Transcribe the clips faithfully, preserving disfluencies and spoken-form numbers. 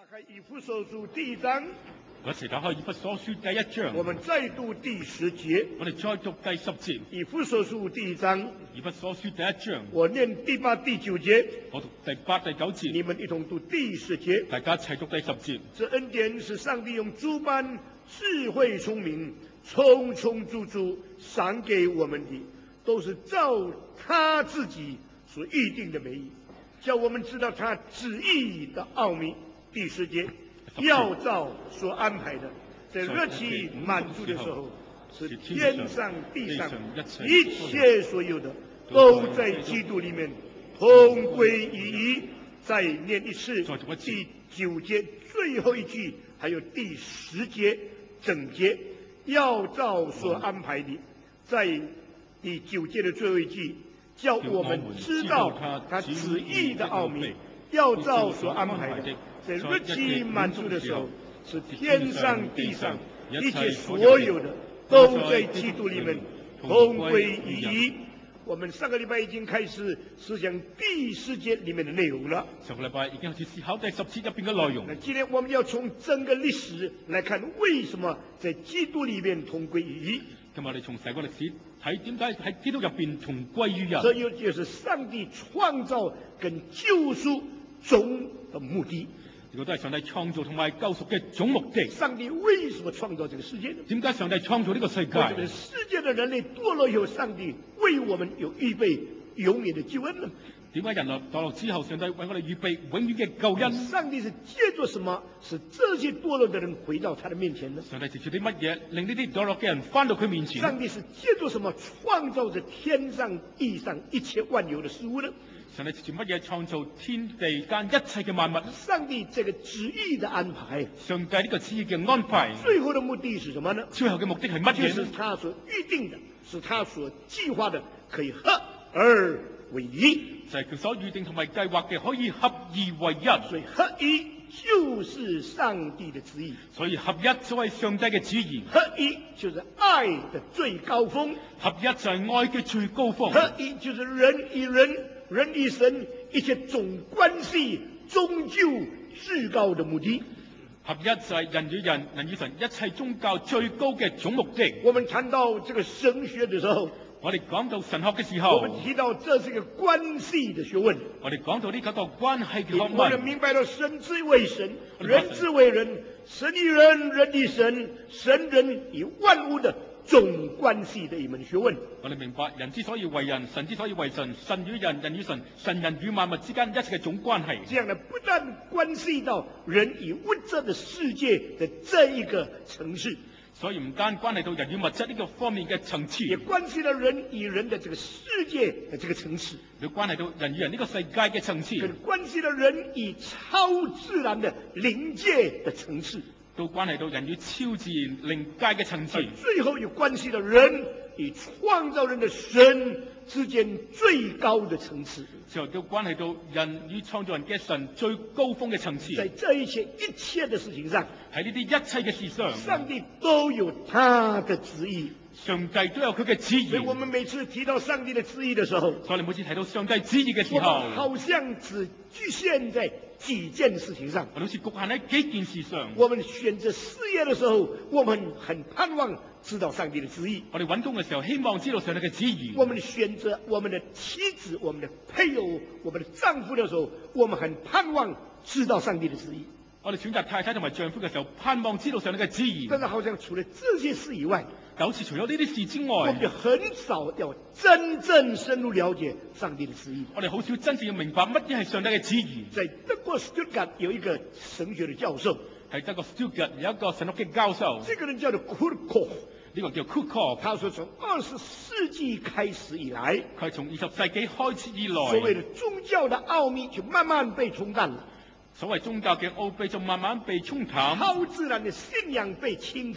打開以弗所書第一章， 我一齊打開以弗所書第一章。 我們再讀第十節。 我哋再讀第十節。 以弗所書第一章， 以弗所書第一章。 我念第八、第九節， 我讀第八、第九節。 你們一同讀第十節。 大家一齊讀第十節。 這恩典是上帝用諸般智慧聰明，充充足足賞給我們的，都是照他自己所預定的美意，叫我們知道他旨意的奧秘。第十節，要照所安排的，在日期滿足的時候，是天上地上一切所有的，都在基督裡面同歸於一。再念一次第九節最後一句，還有第十節整節，要照所安排的，在第九節的最後一句，叫我們知道他旨意的奧秘，要照所安排的，在日期滿足的時候，是天上地上一切所有的，都在基督裡面同歸於一。我們上個禮拜已經開始思想第十節裡面的內容了。 上個禮拜已經開始思考第十節入邊嘅內容。 那今天我們要從整個歷史來看，為什麼在基督裡面同歸於一。 今日我哋從成個歷史睇，點解喺基督入邊同歸於一？ 這又就是上帝創造跟救贖總的目的。 呢個都係上帝創造同埋救贖嘅總目的。 上帝為什麼創造這個世界呢？ 點解上帝創造呢個世界？ 這個世界的人類墮落以後，上帝為我們有預備永遠的救恩呢？ 點解人類墮落之後，上帝為我哋預備永遠嘅救恩？ 上帝是借着什麼使這些墮落的人回到他的面前呢？ 上帝藉住啲乜嘢令呢啲墮落嘅人翻到佢面前？ 上帝是借着什麼創造着天上地上一切萬有的事物呢？ 上帝藉住乜嘢創造天地間一切嘅萬物？ 上帝這個旨意的安排， 上帝呢個旨意嘅安排， 最後的目的是什麼呢？ 最後嘅目的係乜嘢？ 就是他所預定的，是他所計劃的，可以合而為一。 就係佢所預定同埋計劃嘅，可以合二為一。 所以合一就是上帝的旨意。 所以合一就係上帝嘅旨意。 合一就是愛的最高峰。 合一就係愛嘅最高峰。 合一就是人與人、人與神一切總關係終究至高的目的。 合一就係人與人、人與神一切宗教最高嘅總目的。 我們談到這個神學的時候， 我哋講到神學嘅時候， 我們提到這是一個關係的學問。 我哋講到呢個關係嘅學問， 我們明白到神之為神，人之為人，神與人，人與神，神人與萬物的總關係的一門學問。 我哋明白人之所以為人，神之所以為神，神與人，人與神，神人與萬物之間一切嘅總關係。 這樣呢，不但關係到人與物質的世界的這一個層次， 所以唔單關係到人與物質呢個方面嘅層次， 也關係到人與人的這個世界的這個層次， 亦關係到人與人呢個世界嘅層次， 跟關係到人與超自然的靈界的層次， 都關係到人與超自然靈界嘅層次， 最後又關係到人與創造人的神之間最高的層次， 最後都關係到人與創造人嘅神最高峰嘅層次。 在這一切一切的事情上， 喺呢啲一切嘅事上， 上帝都有他的旨意， 上帝都有佢嘅旨意。 所以我們每次提到上帝的旨意的時候， 所以你每次提到上帝旨意嘅時候， 好像只局限在幾件事情上， 我哋好似局限喺幾件事上。 我們選擇事業的時候，我們很盼望知道上帝的旨意。 我哋揾工嘅時候，希望知道上帝嘅旨意。 我們選擇我們的妻子、我們的配偶、我們的丈夫的時候，我們很盼望知道上帝的旨意。 我哋選擇太太同埋丈夫嘅時候，盼望知道上帝嘅旨意。 但是好像除了這些事以外， 但好似除咗呢啲事之外， 我們就很少要真正深入了解上帝的旨意。 我哋好少真正要明白乜嘢係上帝嘅旨意。 在德國斯圖加特有一個神學的教授， 喺德國斯圖加特有一個神學嘅教授， 這個人叫做庫爾科夫。 呢個叫 Cook， 他說從二十世紀開始以來， 佢從二十世紀開始以來， 所謂的宗教的奧秘就慢慢被沖淡了， 所謂宗教嘅奧秘就慢慢被沖淡， 超自然的信仰被輕看了，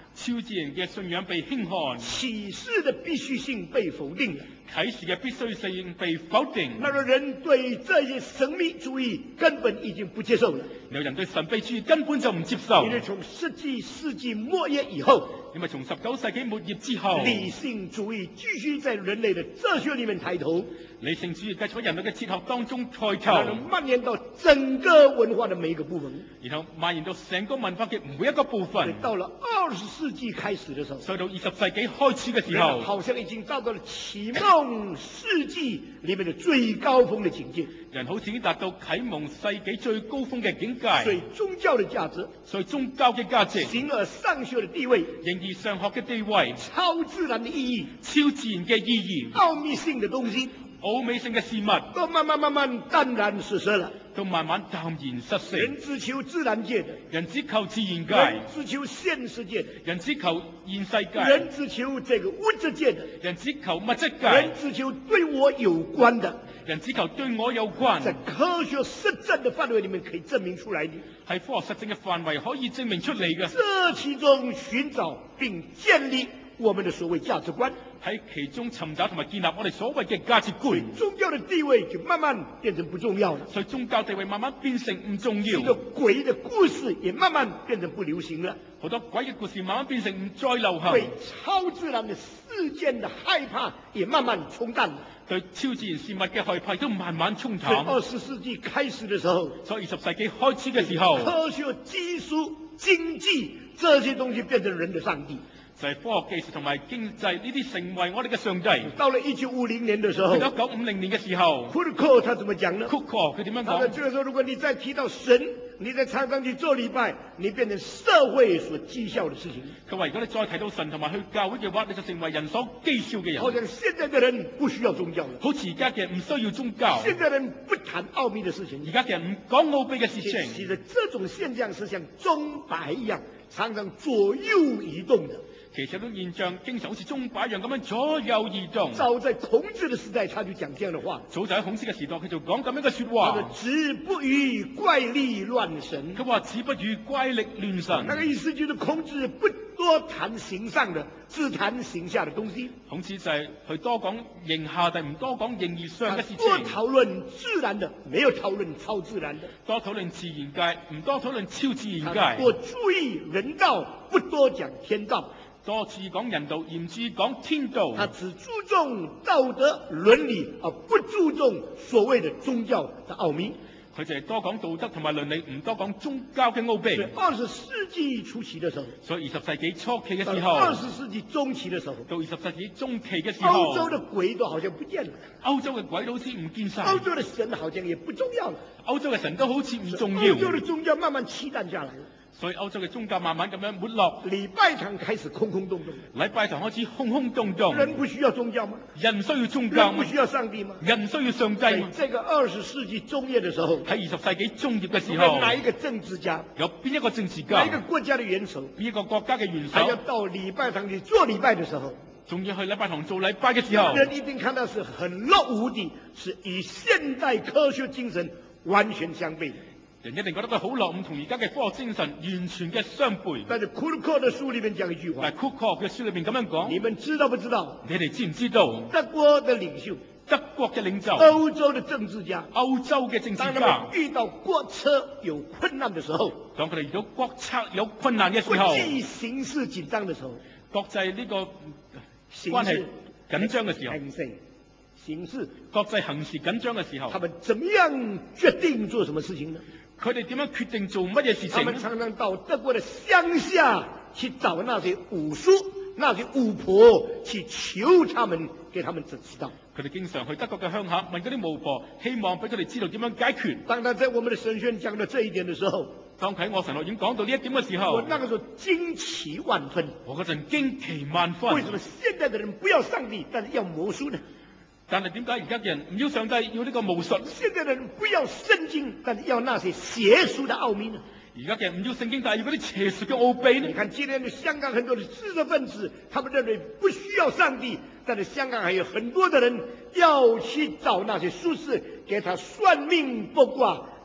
超自然嘅信仰被輕看， 啟示的必須性被否定了。 啟示嘅必須性被否定。 那麼人對這些神秘主義根本已經不接受了。 有人對神秘主義根本就唔接受。 因為從十幾世紀末葉以後， 因為從十九世紀末葉之後， 理性主義繼續在人類的哲學裏面抬頭， 理性主義繼續喺人類嘅哲學當中抬然後頭， 蔓延到整個文化的每一個部分， 然後蔓延到成個文化嘅每一個部分。 到了二十世紀開始的時候， 所以到二十世紀開始嘅時候， 好像已經到到了啟蒙世紀裏面的最高峰的境界。 人好似已經達到啟蒙世紀最高峰嘅境界。 所以宗教的價值， 所以宗教嘅價值， 形而上學的地位， 形而上學嘅地位， 超自然的意義， 超自然嘅意義， 奧秘性的東西， 奧美性嘅事物， 都慢慢慢慢淡然失色了。 都慢慢淡然失色。 人只求自然界的， 人只求自然人界， 只求現世界的， 人只求現世界， 人只求這個物質界的， 人只求物質人界， 只求對我有關的， 人只求對我有關， 在科學實證的範圍裏面可以證明出來的。 係科學實證嘅範圍可以證明出嚟嘅。 這其中尋找並建立我們的所謂價值觀， 喺其中尋找同埋建立我哋所謂嘅價值觀， 宗教的地位就慢慢變成不重要了， 所以宗教地位慢慢變成唔重要。 這個鬼的故事也慢慢變成不流行了。 好多鬼嘅故事慢慢變成唔再流行， 對超自然的事件的害怕也慢慢沖淡了。 對超自然事物嘅害怕都慢慢沖所以淡。 二十世紀開始的時候， 所以二十世紀開始嘅時候， 科學技術、經濟這些東西變成人的上帝。 就係科學技術同埋經濟呢啲成為我哋嘅上帝。 到了一九五零年的時候， 去到一九五零年嘅時候， 庫爾克他怎麼講呢？ 庫克佢點樣他說： 講？ 這個時候，如果你再提到神，你再常常去做禮拜，你變成社會所譏笑的事情。 佢話：如果你再提到神同埋去教會嘅話，你就成為人所譏笑嘅人。 好像現在的人不需要宗教了， 好似而家嘅人唔需要宗教， 現在人不談奧秘的事情。 而家嘅人唔講奧秘嘅事其情。 實這種現象是像鐘擺一樣，常常左右移動的。 其實呢種現象經常好似鐘擺一樣咁樣左右移動。 早在孔子的時代，他就講這樣的話。 早就喺孔子嘅時代，佢就講咁樣嘅説他說話。 子不語怪力亂神。 佢話：子不語怪力亂神。 那個意思就是孔子不多談形上的，只談形下的東西。 孔子就係佢多講形下，但唔多講形而上嘅事情。 多討論自然的，沒有討論超自然的。 多討論自然界，唔多討論超自然界。 多注意人道，不多講天道。 多注意講人道，而唔注意講天道。 他只注重道德倫理，而不注重所謂的宗教的奧秘。 佢就係多講道德同埋倫理，唔多講宗教嘅奧秘。 所以二十世紀初期的時候， 所以二十世紀初期嘅時候， 二十世紀中期的時候， 到二十世紀中期嘅時候， 歐洲的鬼都好像不見了， 歐洲嘅鬼都好似唔見晒， 歐洲的神好像也不重要了， 歐洲嘅神都好似唔重要， 歐洲的宗教慢慢期淡下來了。 所以歐洲嘅宗教慢慢咁樣沒落， 禮拜堂開始空空洞洞， 禮拜堂開始空空洞洞。 人不需要宗教嗎？ 人需要宗教嗎？ 人不需要上帝嗎？ 人需要上帝在嗎？ 這個二十世紀中葉的時候， 喺二十世紀中葉嘅時候， 哪一個政治家， 有邊一個政治家， 哪一個國家的元首， 邊一個國家嘅元還要首， 到禮拜堂去做禮拜的時候， 仲要去禮拜堂做禮拜嘅時候， 人一定看到是很落伍的，是與現代科學精神完全相悖的。 人一定覺得佢好落伍，同而家嘅科學精神完全嘅相悖。 但是庫爾克的書裏面講一句話， 但係庫克嘅書裏面咁樣講， 你們知道不知道？ 你哋知唔知道？ 德國的領袖、 德國嘅領袖、 歐洲的政治家、 歐洲嘅政治當他家們，遇到國策有困難的時候， 當佢哋遇到國策有困難嘅時國候， 際形勢緊張的時候， 國際呢個形關係勢緊張嘅時候， 形勢形勢， 國際行事緊張嘅時候他，們怎麼樣決定做什麼事情呢？ 佢哋點樣決定做乜嘢事他情呢？ 們常常到德國的鄉下去找那些巫師、那些巫婆，去求他們給他們指導。 佢哋經常去德國嘅鄉下問嗰啲巫婆，希望俾佢哋知道點樣解決。 當他在我們的神學講到這一點的時候， 當佢喺我神學院講到呢一點嘅時候， 我那個時候驚奇萬分。 我嗰陣驚奇萬分。 為什麼現在的人不要上帝，但是要魔術呢？ 但係點解而家嘅人唔要上帝，要呢個巫術？ 現在的人不要聖經，但是要那些邪術的奧秘呢？ 而家嘅人唔要聖經，但係要嗰啲邪術嘅奧秘呢？ 你看今天的香港很多的知識分子，他們認為不需要上帝，但是香港還有很多的人要去找那些術士，給他算命卜卦，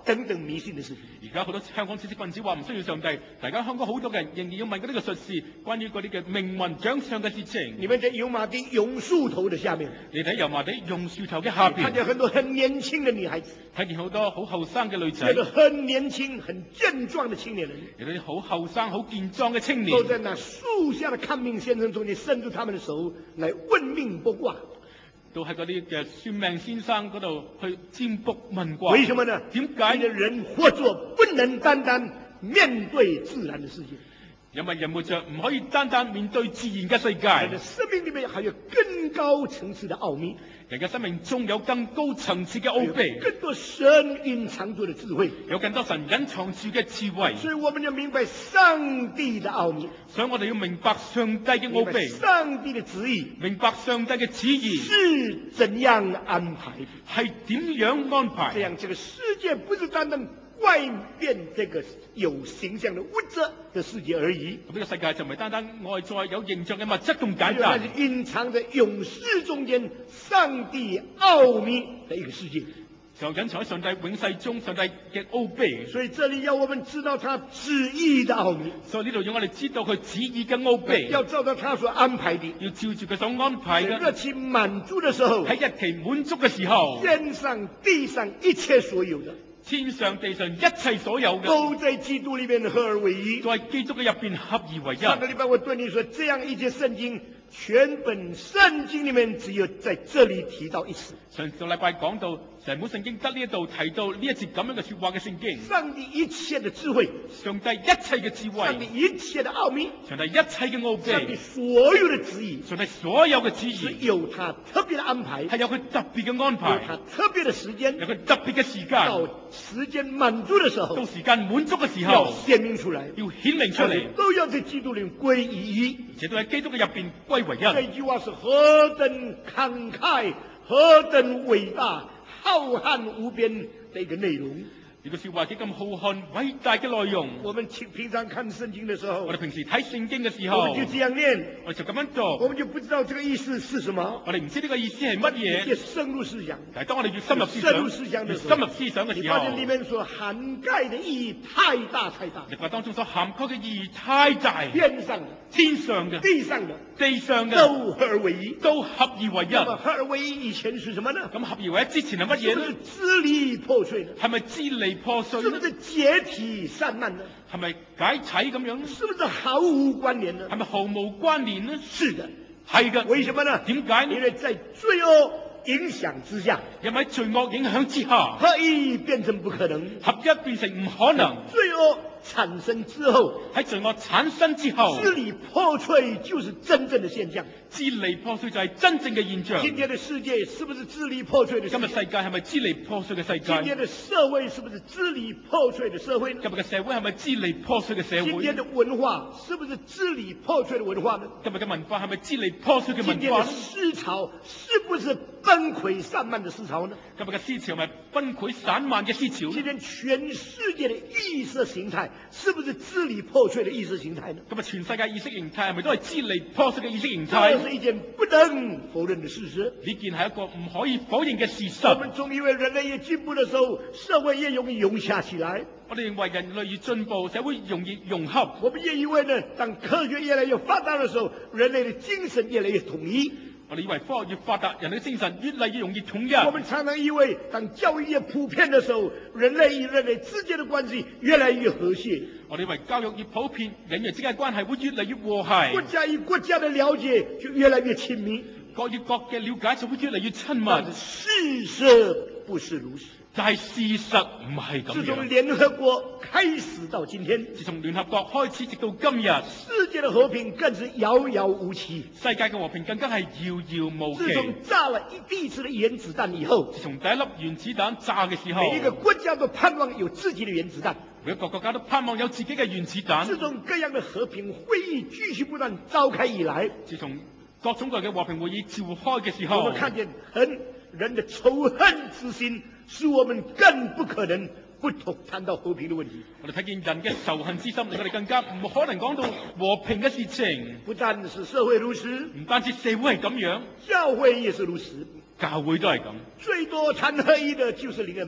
等等迷信的事情。 而家好多香港知識分子話唔需要上帝，大家香港好多人仍然要問嗰啲嘅術士關於嗰啲嘅命運掌上嘅事情。 你們在油麻地榕樹頭的下面， 你睇油麻地榕樹頭嘅下邊， 看見很多很年輕的女孩子， 睇見好多好後生嘅女仔， 有的很年輕、很健壯的青年人， 有啲好後生、好健壯嘅青年， 都在那樹下的看命先生中間伸出他們的手來問命卜卦。 都喺嗰啲嘅算命先生嗰度去占卜問卦。 為什麼呢？ 點解？ 因為人活着不能單單面對自然的世界， 因為人活着唔可以單單面對自然嘅世界。 人的生命裏面還有更高層次的奧秘， 人嘅生命中有更高層次嘅奧秘， 更多神隱藏住的智慧， 有更多神隱藏住嘅智慧。 所以我們要明白上帝的奧秘， 所以我哋要明白上帝嘅奧秘， 上帝的旨意， 明白上帝嘅旨意是怎樣安排的， 係點樣安排。 這樣這個世界不是單單外面這個有形象的物質的世界而已， 咁呢個世界就唔係單單外在有形象嘅物質咁簡單， 那是隱藏在勇士中間上帝奧秘的一個世界， 就隱藏喺上帝永世中上帝嘅奧秘。 所以這裏要我們知道他旨意的奧秘， 所以呢度要我哋知道佢旨意嘅奧秘， 要照到他所安排的， 要照住佢所安排嘅。 日期滿足的時候， 喺日期滿足嘅時候， 天上地上一切所有的， 天上地上一切所有嘅， 都在基督裏面合而為一， 在基督嘅入邊合而為一。 上個禮拜我對你說，這樣一節聖經，全本聖經裏面只有在這裏提到一次。 上個禮拜講到成本聖經得呢一度提到呢一節咁樣嘅說話嘅聖經， 上帝一切的智慧， 上帝一切嘅智慧， 上帝一切的奧秘， 上帝一切嘅奧秘， 上帝所有的旨意， 上帝所有嘅旨是意有他特別的安排， 係有佢特別嘅安有排， 他特別的時間， 有佢特別嘅時到間， 時間滿足的時候， 到時間滿足嘅時要候， 顯明出來， 要顯明出嚟， 都要在基督裏歸於一。 而且都喺基督嘅入邊歸為這一。 句話是何等慷慨，何等偉大，浩瀚無邊的一個內容。 呢個說話幾咁浩瀚偉大嘅內容。 我們平平常看聖經的時候， 我哋平時睇聖經嘅時我候， 們就這樣念， 我哋就咁樣我做， 們就不知道這個意思是什麼。 我哋唔知呢個意思係乜越嘢。 深入思想， 但係當我哋越深入思深入思想想，越的時候深入思想嘅時候， 你發現裏面所涵蓋的意義太大太大， 歷法當中所涵蓋嘅意義太大， 天上的、 天上嘅、 地上的地上嘅都合而為一。 都合而為一。 那麼合而為一以前是什麼呢？ 咁合而為一之前係乜嘢呢是不是？支離破碎呢？ 係咪支離破碎呢？ 是不是解體散漫呢？ 係咪解體咁樣呢？ 是不是毫無關聯呢？ 係咪毫無關聯呢？ 是的， 係嘅。 為什麼呢？ 點解呢？ 因為在罪惡影響之下， 因為喺罪惡影響之下， 合一變成不可能。 合一變成唔可能。 罪惡產生之後， 喺罪惡產生之後， 支離破碎就是真正的現象。 支離破碎就係真正嘅現象。 今天的世界是不是支離破碎的世界？ 今日世界係咪支離破碎嘅世今天界？ 的社會是不是支離破碎的社會呢？ 今日嘅社會係咪支離破碎嘅社會？ 今天的文化是不是支離破碎的文化呢？ 今日嘅文化係咪支離破碎嘅今天的文化呢？ 思潮是不是崩潰散漫的思潮呢？ 今日嘅思潮係咪崩潰散漫嘅思潮呢？ 今天全世界的意識形態是不是支離破碎的意識形態呢？ 今日全世界意識形態係咪都係支離破碎嘅意識形這態？ 是一件不能否認的事實。 呢件係一個唔可以否認嘅事實。 我們總以為人類越進步的時候，社會越容易融洽起來。 我哋認為人類越進步，社會容易融合。 我們也以為呢，當科學越來越發達的時候，人類的精神越來越統一。 我哋以為科學越發達，人類嘅精神越嚟越容易統一。 我們常常以為，當教育越普遍的時候，人類與人類之間的關係越來越和諧。 我哋以為教育越普遍，人與人之間嘅關係會越嚟越和諧。 國家與國家的了解就越來越親密， 國與國嘅了解就會越嚟越親密。 但是事實不是如此。 但係事實唔係咁自從樣。 聯合國開始到今天， 自從聯合國開始直到今日， 世界的和平更是遙遙無期。 世界嘅和平更加係遙遙無期。 自從炸了一第一次的原子彈以後， 自從第一粒原子彈炸嘅時候， 每一個國家都盼望有自己的原子彈。 每一個國家都盼望有自己嘅原子彈。 自從各樣的和平會議繼續不斷召開以來， 自從各種各樣嘅和平會議召開嘅時候， 我們看見很人的仇恨之心，使我們更不可能不同談到和平的問題。 我哋睇見人嘅仇恨之心，令我哋更加唔可能講到和平嘅事情。 不但是社會如此， 唔單止社會係咁樣， 教會也是如此。 教會都係咁。 最多談合一的就是靈恩派，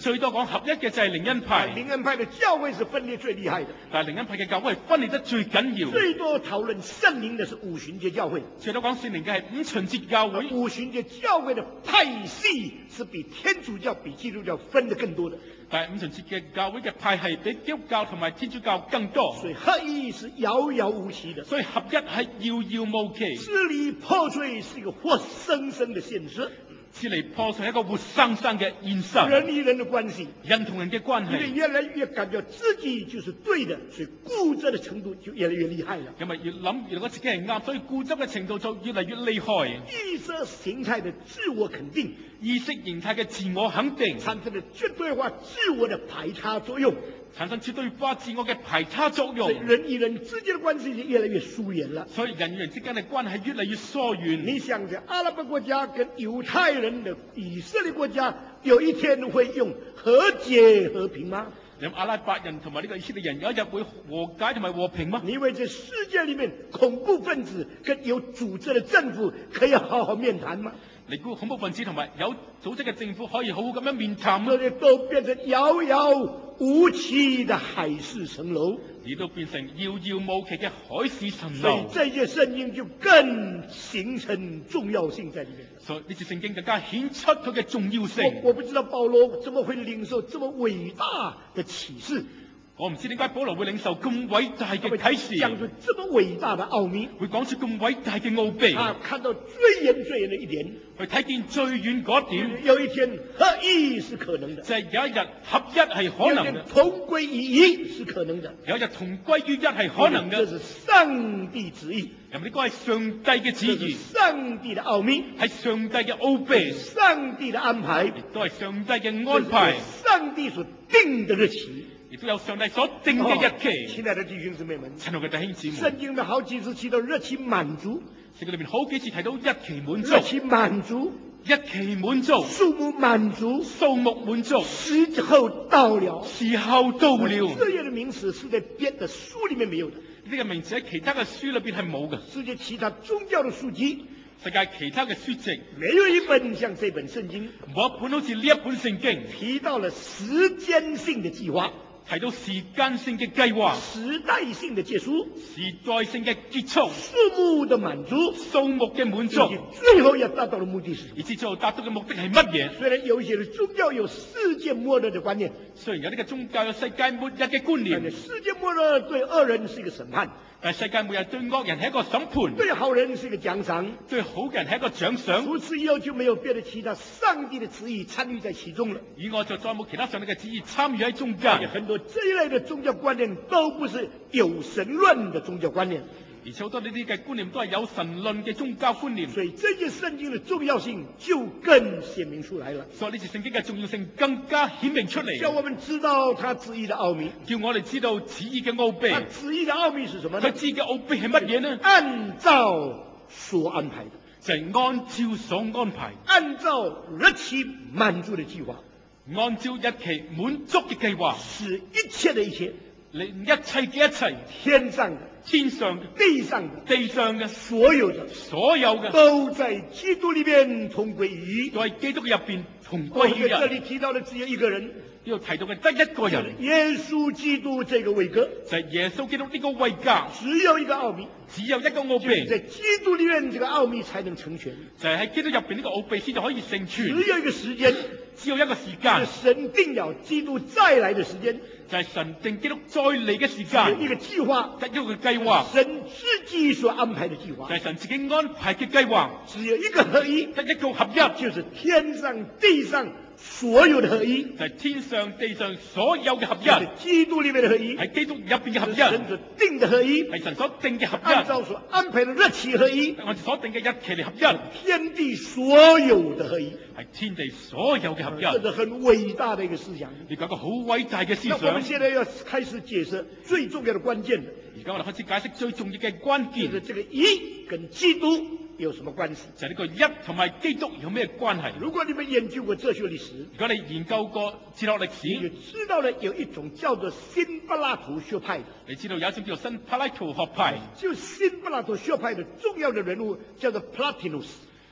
最多講合一嘅就係靈恩派， 靈恩派的教會是分裂最厲害的。 但係靈恩派嘅教會係分裂得最緊要。 最多討論聖靈的是五旬節教會， 最多講聖靈嘅係五旬節教會。 五旬節教會的派系是比天主教、比基督教分得更多的。 但係五旬節嘅教會嘅派系比基督教同埋天主教更多。 所以合一是遙遙無期的。 所以合一係遙遙無期。 支離破碎是一個活生生的現實。 支離破碎係一個活生生嘅現實。 人與人的關係， 人同人嘅關係， 因為越來越感覺自己就是對的，所以固執的程度就越來越厲害了。 因為越諗越覺得自己係啱，所以固執嘅程度就越嚟越厲害。 意識形態的自我肯定， 意識形態嘅自我肯定， 產生了絕對化自我的排他作用， 產生絕對化自我嘅排他作用。 人與人之間的關係就越來越疏遠了。 所以人與人之間嘅關係越嚟越疏遠。 你想着阿拉伯國家跟猶太人的以色列國家有一天會用和解和平嗎？ 你阿拉伯人同埋呢個以色列人有一日會和解同埋和平嗎？ 你以為這世界裏面恐怖分子跟有組織的政府可以好好面談嗎？ 你估恐怖分子同埋有組織嘅政府可以好好咁樣面談嗎？ 這都變成遙遙無期的海市蜃樓， 你都變成遙遙無期嘅海市蜃所以樓。 這些聖經就更形成重要性在裏面。 所以呢次聖經更加顯出佢嘅重要性。 我我不知道保羅怎麼會領受這麼偉大的啟示。 我唔知點解保羅會領受咁偉大嘅啟示， 講出這麼偉大的奧秘， 會講出咁偉大嘅奧秘。 他看到最遠最遠的一點， 去睇見最遠嗰點， 有一天合一是可能的， 就係有一日合一係可能嘅， 同歸於一是可能的， 有一日同歸於一係可能嘅。 這是上帝旨意， 因為呢個係上帝嘅旨意， 上帝的奧秘， 係上帝嘅奧秘， 上帝的安排， 亦都係上帝嘅安排， 上帝所定的日期。 亦都有上帝所定嘅日期。 親愛的弟兄姊妹們， 親愛嘅弟兄姊妹， 聖經裏好幾次提到日期滿足， 聖經裏面好幾次提到日期滿足， 日期滿足， 日期滿足， 數目滿足， 數目滿足， 時候到了， 時候到了。 這樣的名詞是在別的書裏面沒有的， 呢個名詞喺其他嘅書裏邊係冇嘅。 世界其他宗教的書籍， 世界其他嘅書籍， 沒有一本像這本聖經， 冇一本好似呢一本聖經提到了時間性的計劃， 提到時間性嘅計劃， 時代性的結束， 時代性嘅結束， 數目的滿足， 數目嘅滿足， 最後要達到的目的是， 而至最後達到嘅目的係乜嘢？ 雖然有一些的宗教有世界末日的觀念， 雖然有呢個宗教有世界末日嘅觀念， 世界末日對惡人是一個審判， 但係世界末日對惡人係一個審判， 對好人是一個獎賞， 對好嘅人係一個獎賞。 除此以後就沒有別的其他上帝的旨意參與在其中了。 以外就再冇其他上帝嘅旨意參與喺中間。 很多這一類的宗教觀念都不是有神論的宗教觀念， 而且好多呢啲嘅觀念都係有神論嘅宗教觀念。 所以這些聖經的重要性就更顯明出來了。 所以呢次聖經嘅重要性更加顯明出嚟， 叫我們知道他旨意的奧秘， 叫我哋知道旨意嘅奧秘。 他旨意的奧秘是什麼呢？ 佢旨意嘅奧秘係乜嘢呢？ 按照所安排的， 就係按照所安排， 按照日期滿足的計劃， 按照日期滿足嘅計劃， 使一切的一切， 令一切嘅一切， 天上的、 天上嘅、 地上的、 地上嘅所有的、 所有嘅， 都在基督裏面同歸於一。 都喺基督入邊同我歸於一。 這裏提到的只有一個人， 呢度提到嘅得一個人， 耶穌基督這個位格， 就係耶穌基督呢個位格， 只有一個奧秘， 只有一個奧秘， 在基督裏面這個奧秘才能成全， 就係喺基督入邊呢個奧秘先至可以成全。 只有一個時間， 只有一個時間， 神定了基督再來的時間， 就係神定基督再嚟嘅時間， 一個計劃， 得一個計劃， 神自己所安排的計劃， 就係神自己安排嘅計劃， 只有一個合一， 得一個合一， 就是天上地上所有的合一， 就係天上地上所有嘅合一， 在基督裏面的合一， 喺基督入邊嘅合一， 神所定的合一， 係神所定嘅合按一， 照所安排的日期合一， 按照所定嘅日期嚟合一， 天地所有的合一， 係天地所有嘅合一， 這是很偉大的一個思想。 呢個一個好偉大嘅思那我們想。 現在要開始解釋最重要的關鍵了， 而家我哋開始解釋最重要嘅關鍵， 就是這個一跟基督有什麼關係？ 就係呢個一同埋基督有咩關係？ 如果你們研究過哲學歷史， 如果你研究過哲學歷你就史， 知道了有一種叫做新柏拉圖學派的， 你知道有一種叫做新柏拉圖學派， 就新柏拉圖學派的重要的人物叫做 Plotinus。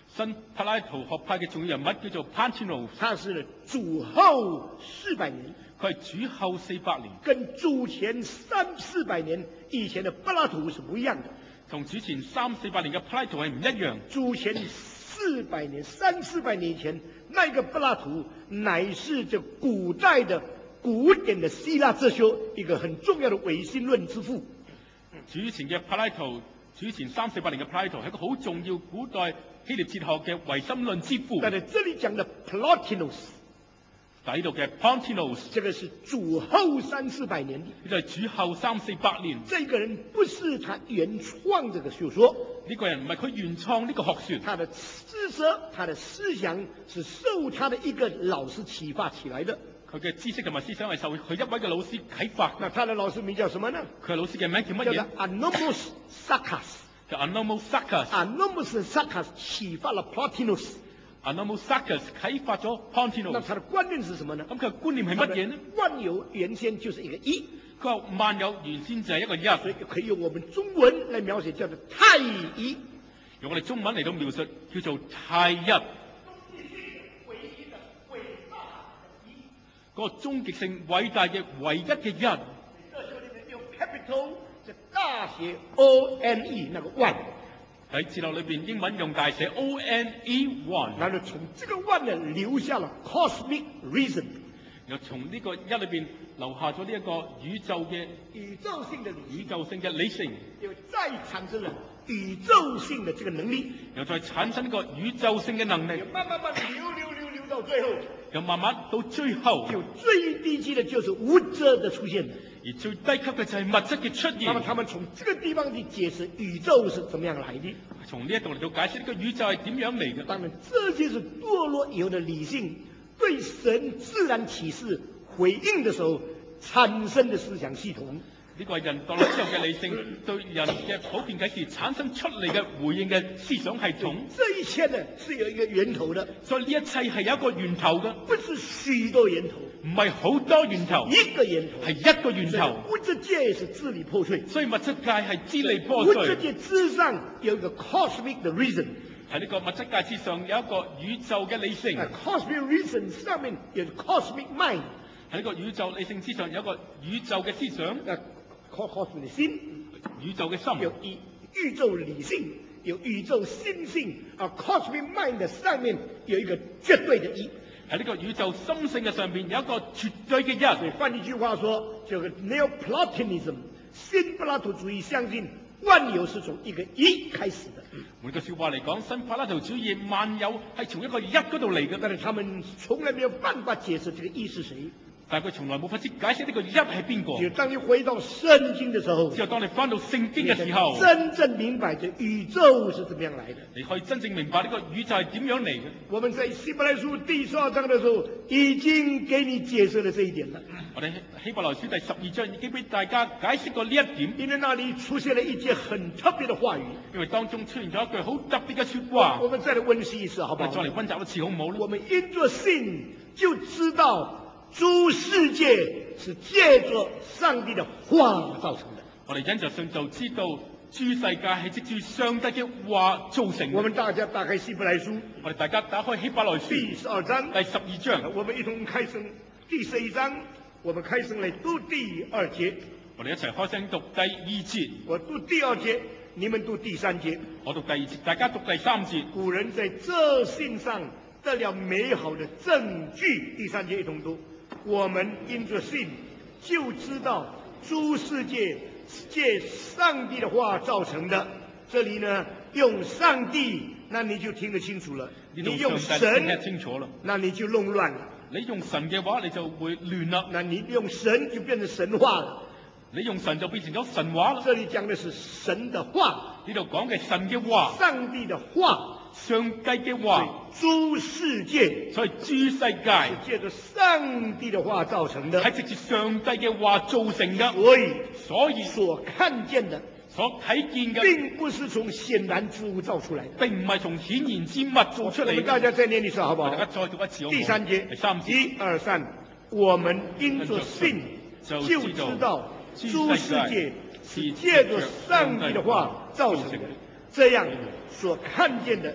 新柏拉圖學派嘅重要人物叫做 Plotinus， 他是主後四百年， 佢係主後四百年， 跟主前三四百年以前的柏拉圖是不一樣的。 同主前三四百年嘅柏拉圖係唔一樣。 主前四百年、三四百年前，那個柏拉圖乃是這古代的古典的希臘哲學一個很重要的唯心論之父。 主前嘅柏拉圖，主前三四百年嘅柏拉圖係一個好重要古代希臘哲學嘅唯心論之父。 但係這裡講的 Plotinus， 但呢度嘅 Plotinus， 這個是主後三四百年的， 呢就係主後三四百年。 這個人不是他原創這個學說， 呢個人唔係佢原創呢個學說， 他的知識、他的思想是受他的一個老師啟發起來的。 佢嘅知識同埋思想係受佢一位嘅老師啟發。 那他的老師名叫什麼呢？ 佢嘅老師嘅名叫乜嘢？ 叫做 Anomos Sakas。 叫 Anomos Sakas。 Anomos Sakas 啟發了 Plotinus。 Anomos Sakas 啟發咗 Plotinus。 那他的觀念是什麼呢？ 咁佢嘅觀念係乜嘢呢？ 萬有原先就是一個一。 佢話萬有原先就係一個一， 所以可以用我們中文來描寫，叫做太一。 用我哋中文嚟到描述，叫做太一。嗰個終極性偉大嘅唯一嘅一。 用 capital 就大寫 O N E 那個 one。 喺字幕裏邊英文用大寫 O N E one。 然後從這個 one 呢留下了 cosmic reason。 又從呢個一裏邊留下咗呢一個宇宙嘅宇宙性的宇宙性嘅理性， 又再產生了宇宙性的這個能力， 又再產生呢個宇宙性嘅能力， 慢慢慢流流流流到最後， 又慢慢到最後， 就最低級的就是物質的出現， 而最低級嘅就係物質嘅出現。 那麼他們從這個地方去解釋宇宙是怎麼樣來的， 從呢一度嚟到解釋呢個宇宙係點樣嚟嘅。 當然，這就是墮落以後的理性對神自然啟示回應的時候產生的思想系統。 呢個係人墮落之後嘅理性對人嘅普遍啟示產生出嚟嘅回應嘅思想系統。 這一切呢是有一個源頭的， 所以呢一切係有一個源頭嘅， 不是許多源頭， 唔係好多源頭， 一個源頭， 係一個源頭。 物質界是支離破碎， 所以物質界係支離破碎。 碎。 物質界之上有一個 cosmic 的 reason， 喺呢個物質界之上有一個宇宙嘅理性。 cosmic reason 上面有 cosmic mind， 喺呢個宇宙理性之上有一個宇宙嘅思想。 cosmic 的心， 宇宙嘅心有宇宇宙理性，有宇宙心性。啊 ，cosmic mind 上面有一個絕對的一。 喺呢個宇宙心性嘅上邊有一個絕對嘅一。 所以換一句話說，這個 Neoplatonism 新柏拉圖主義相信萬有是從一個一開始的。 換句説話嚟講，新柏拉圖主義萬有係從一個一嗰度嚟嘅， 但是他們從來沒有辦法解釋這個一是誰。 但係佢從來冇法子解釋呢個一係邊個。 只有當你回到聖經嘅時候， 只有當你翻到聖經嘅時候， 真正明白這宇宙是怎麼樣來的。 你可以真正明白呢個宇宙係點樣嚟嘅。 我們在希伯來書第十二章嘅時候已經給你解釋了這一點了。 我哋希伯來書第十二章已經俾大家解釋過呢一點。 因為那裡出現了一節很特別的話語， 因為當中出現咗一句好特別嘅説話。 我們再嚟溫習一次，好不好？ 我哋再嚟溫習一次好唔好咧？ 我們因着信就知道諸世界是借着上帝的話造成的。 我哋因着信就知道諸世界係藉住上帝嘅話造成。 我們大家打開希伯來書， 我哋大家打開希伯來書第十二章， 第十二章， 我們一同開聲第十一章，我們開聲嚟讀第二節。 我哋一齊開聲讀第二節。 我讀第二節，你們讀第三節。 我讀第二節，大家讀第三節。 古人在這信上得了美好的證據。第三節一同讀。我們因着信就知道諸世界是借上帝的話造成的。這裡呢用上帝，那你就聽得清楚了。你用神， 清楚了， 那你就弄亂了。 你用神嘅話，你就會亂啦。 那你用神就變成神話了。 你用神就變成咗神話啦。 這裡講的是神的話， 呢度講嘅神嘅話， 上帝的話。 上帝嘅話， 諸世界， 所以諸世界是借着上帝的話造成的， 係藉住上帝嘅話造成嘅。 所以， 所以所看見的， 所睇見嘅， 並不是從顯然之物造出來的， 並唔係從顯然之物造出嚟。 我們大家再念一次，好不好？ 大家再讀一次好唔好？ 第三節， 第三節， 一二三，我們因着信就知道諸世界是借着上帝的話造成的，這樣所看見的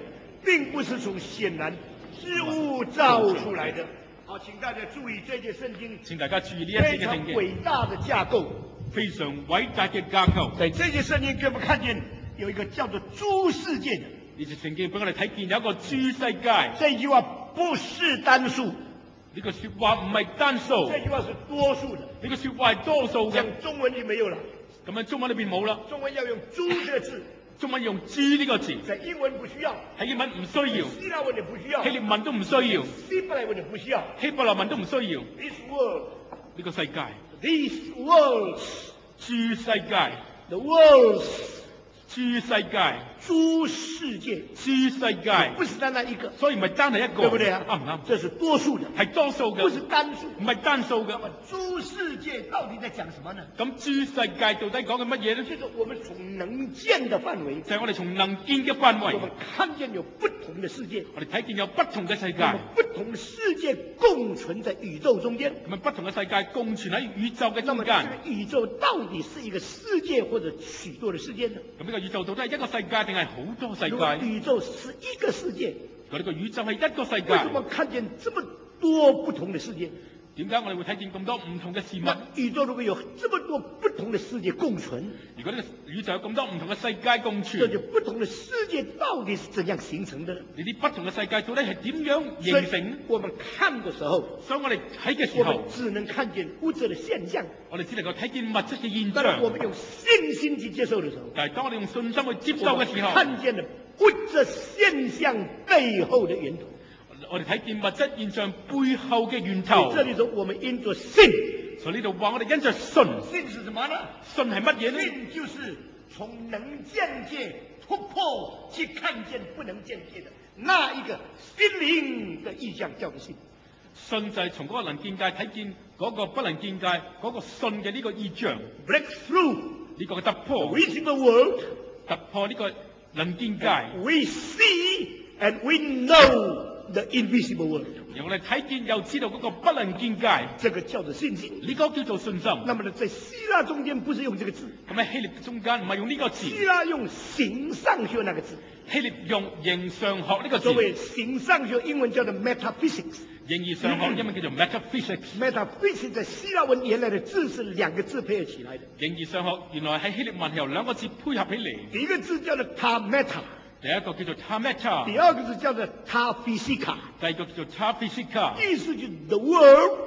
并不是從顯然之物造出來的。好，請大家注意這節聖經， 請大家注意呢一非常節嘅聖經， 偉大的架構。 非常偉大嘅架構。 在這節聖經，給我們看見有一個叫做諸世界的。 呢節聖經俾我哋睇見有一個諸世界。 這句話不是單數， 呢個説話唔係單數， 這句話是多數的。 呢個説話係多數嘅。 講中文就沒有了， 咁喺中文裏邊冇啦。 中文要用諸這個字， 中文用諸呢個字， 在英文不需要， 喺英文唔需要， 希臘文也不需要， 希臘文都唔需要， 希伯來文也不需要， 希伯來文都唔需要。 This world, 呢個世界， these worlds, 諸世界， the worlds, 諸世界， 諸世界， 諸世界， 不是單單一個， 所以唔係單係一個， 對不對啊？ 啱唔啱？ 這是多數的， 係多數不是嘅， 單數。 唔係單數嘅。 那麼諸世界到底在講什麼呢？ 咁諸世界到底講緊乜嘢咧？ 就是我們從能見的範圍， 就係我哋從能見嘅範圍， 我們看見有不同的世界， 我哋睇見有不同嘅世界， 那麼不同的世界共存在宇宙中間。 咁啊不同嘅世界共存喺宇宙嘅那麼中間。 這個宇宙到底是一個世界或者許多的世界呢？ 咁呢個宇宙到底係一個世界定係好多世如果界？ 宇宙是一個世界， 如果呢個宇宙係一個世界， 為什麼看見這麼多不同的世界？ 點解我哋會睇見咁多唔同嘅事物？ 那宇宙如果有這麼多不同的世界共存， 如果呢個宇宙有咁多唔同嘅世界共存， 這就不同的世界到底是怎樣形成的呢？ 呢啲不同嘅世界到底係點樣所以形成？ 我們看的時候， 所以我哋睇嘅時候我們，只能看見物質的現象。 我哋只能夠睇見物質嘅現當然，我象。 們用信心去接受的時候， 但係當我哋用信心去接受我們嘅時候， 看見了物質現象背後的源頭。 我哋睇見物質現象背後嘅源頭。 所以這裡說，我們因着信， 所以呢度話我哋因着信， 信是什麼呢？ 信係乜嘢呢？ 信就是從能見界突破去看見不能見界的那一個心靈的意象，叫做信。 信就係從嗰個能見界睇見嗰個不能見界嗰個信嘅呢個意象， Breakthrough 呢個嘅突 the 破， visible world, 突破呢個能見界。 we see and we know the invisible world， 而我哋睇見又知道嗰個不能見界， 這個叫做信心。 呢個叫做信心。 那麼呢，在希臘中間不是用這個字， 咁喺希臘中間唔係用呢個字， 希臘用形上學那個字。 希臘用形上學呢個字。 所謂形上學，英文叫做 metaphysics。 形而上學英文叫做 metaphysics。 metaphysics 在希臘文原來的字是兩個字配合起來的， 形而上學原來喺希臘文係由兩個字配合起嚟， 第一個字叫做 ta meta， 第一個叫做 ta meta， 第二個字叫做 ta physica， 第二個叫做 ta physica， 意思就是 the world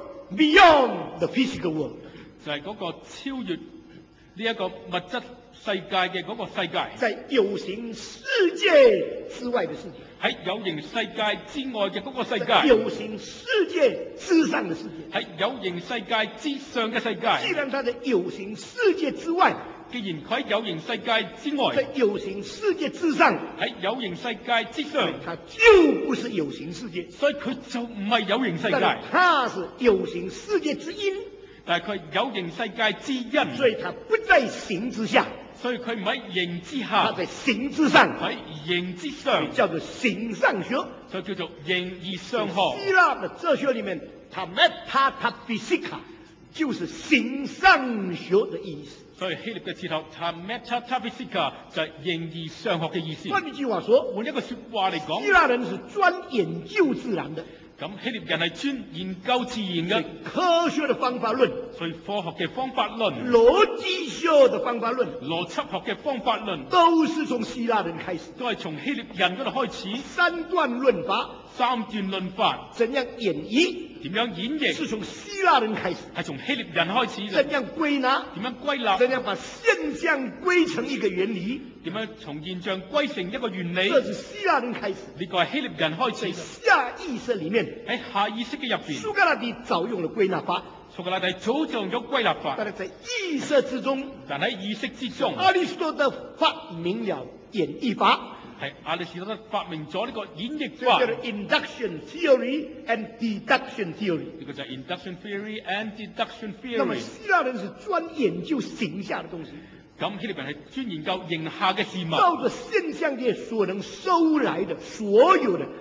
beyond the physical world， 就係嗰個超越呢一個物質世界嘅嗰個世界， 在有形世界之外的世界， 喺有形世界之外嘅嗰個世在界， 有形世界之上的世界。 喺有形世界之上嘅世既界。 然它在有形世界之外， 既然佢喺有形世界之在外， 有形世界之上， 喺有形世界之上， 它就不是有形世界， 所以佢就唔係有形世但是界， 它是有形世界之因， 但係佢係有形世界之因， 所以它不在形之下， 所以佢唔喺形之下， 它在形之上， 喺形之上， 叫做形上學。 所以叫做形而上希學。 臘的哲學裏面，它 metaphysica 就是形上學的意思。 所以希臘嘅哲學，它 metaphysica 就係形而上學嘅意思。 換一句話說， 換一個説話嚟講希，臘人是專研究自然的， 咁希臘人係專研究自然嘅， 科學的方法論、 所以科學嘅方法論、 邏輯學的方法論， 邏輯學嘅方法論， 都是從希臘人開始。 都係從希臘人嗰度開始。 三段論法三段論法怎樣演繹， 點樣演繹， 是從希臘人開始。 係從希臘人開始嘅。 怎樣歸納， 點樣歸納， 怎樣把現象歸成一個原理， 點樣從現象歸成一個原理， 這是希臘人開始。 呢個係希臘人開在始。 下意識裡面， 喺下意識嘅入邊， 蘇格拉底早用了歸納法， 蘇格拉底早就用咗歸納法， 但是在意識之中， 但喺意識之中， 亞里士多德發明了演繹法， 係亞里士多德發明咗呢個演繹這法。 叫做 induction theory and deduction theory。 呢個就係 induction theory and deduction 那麼 theory。 希臘人是專研究形下的東西， 咁希臘人係專研究形下嘅事物， 照着現象界所能收來的所有的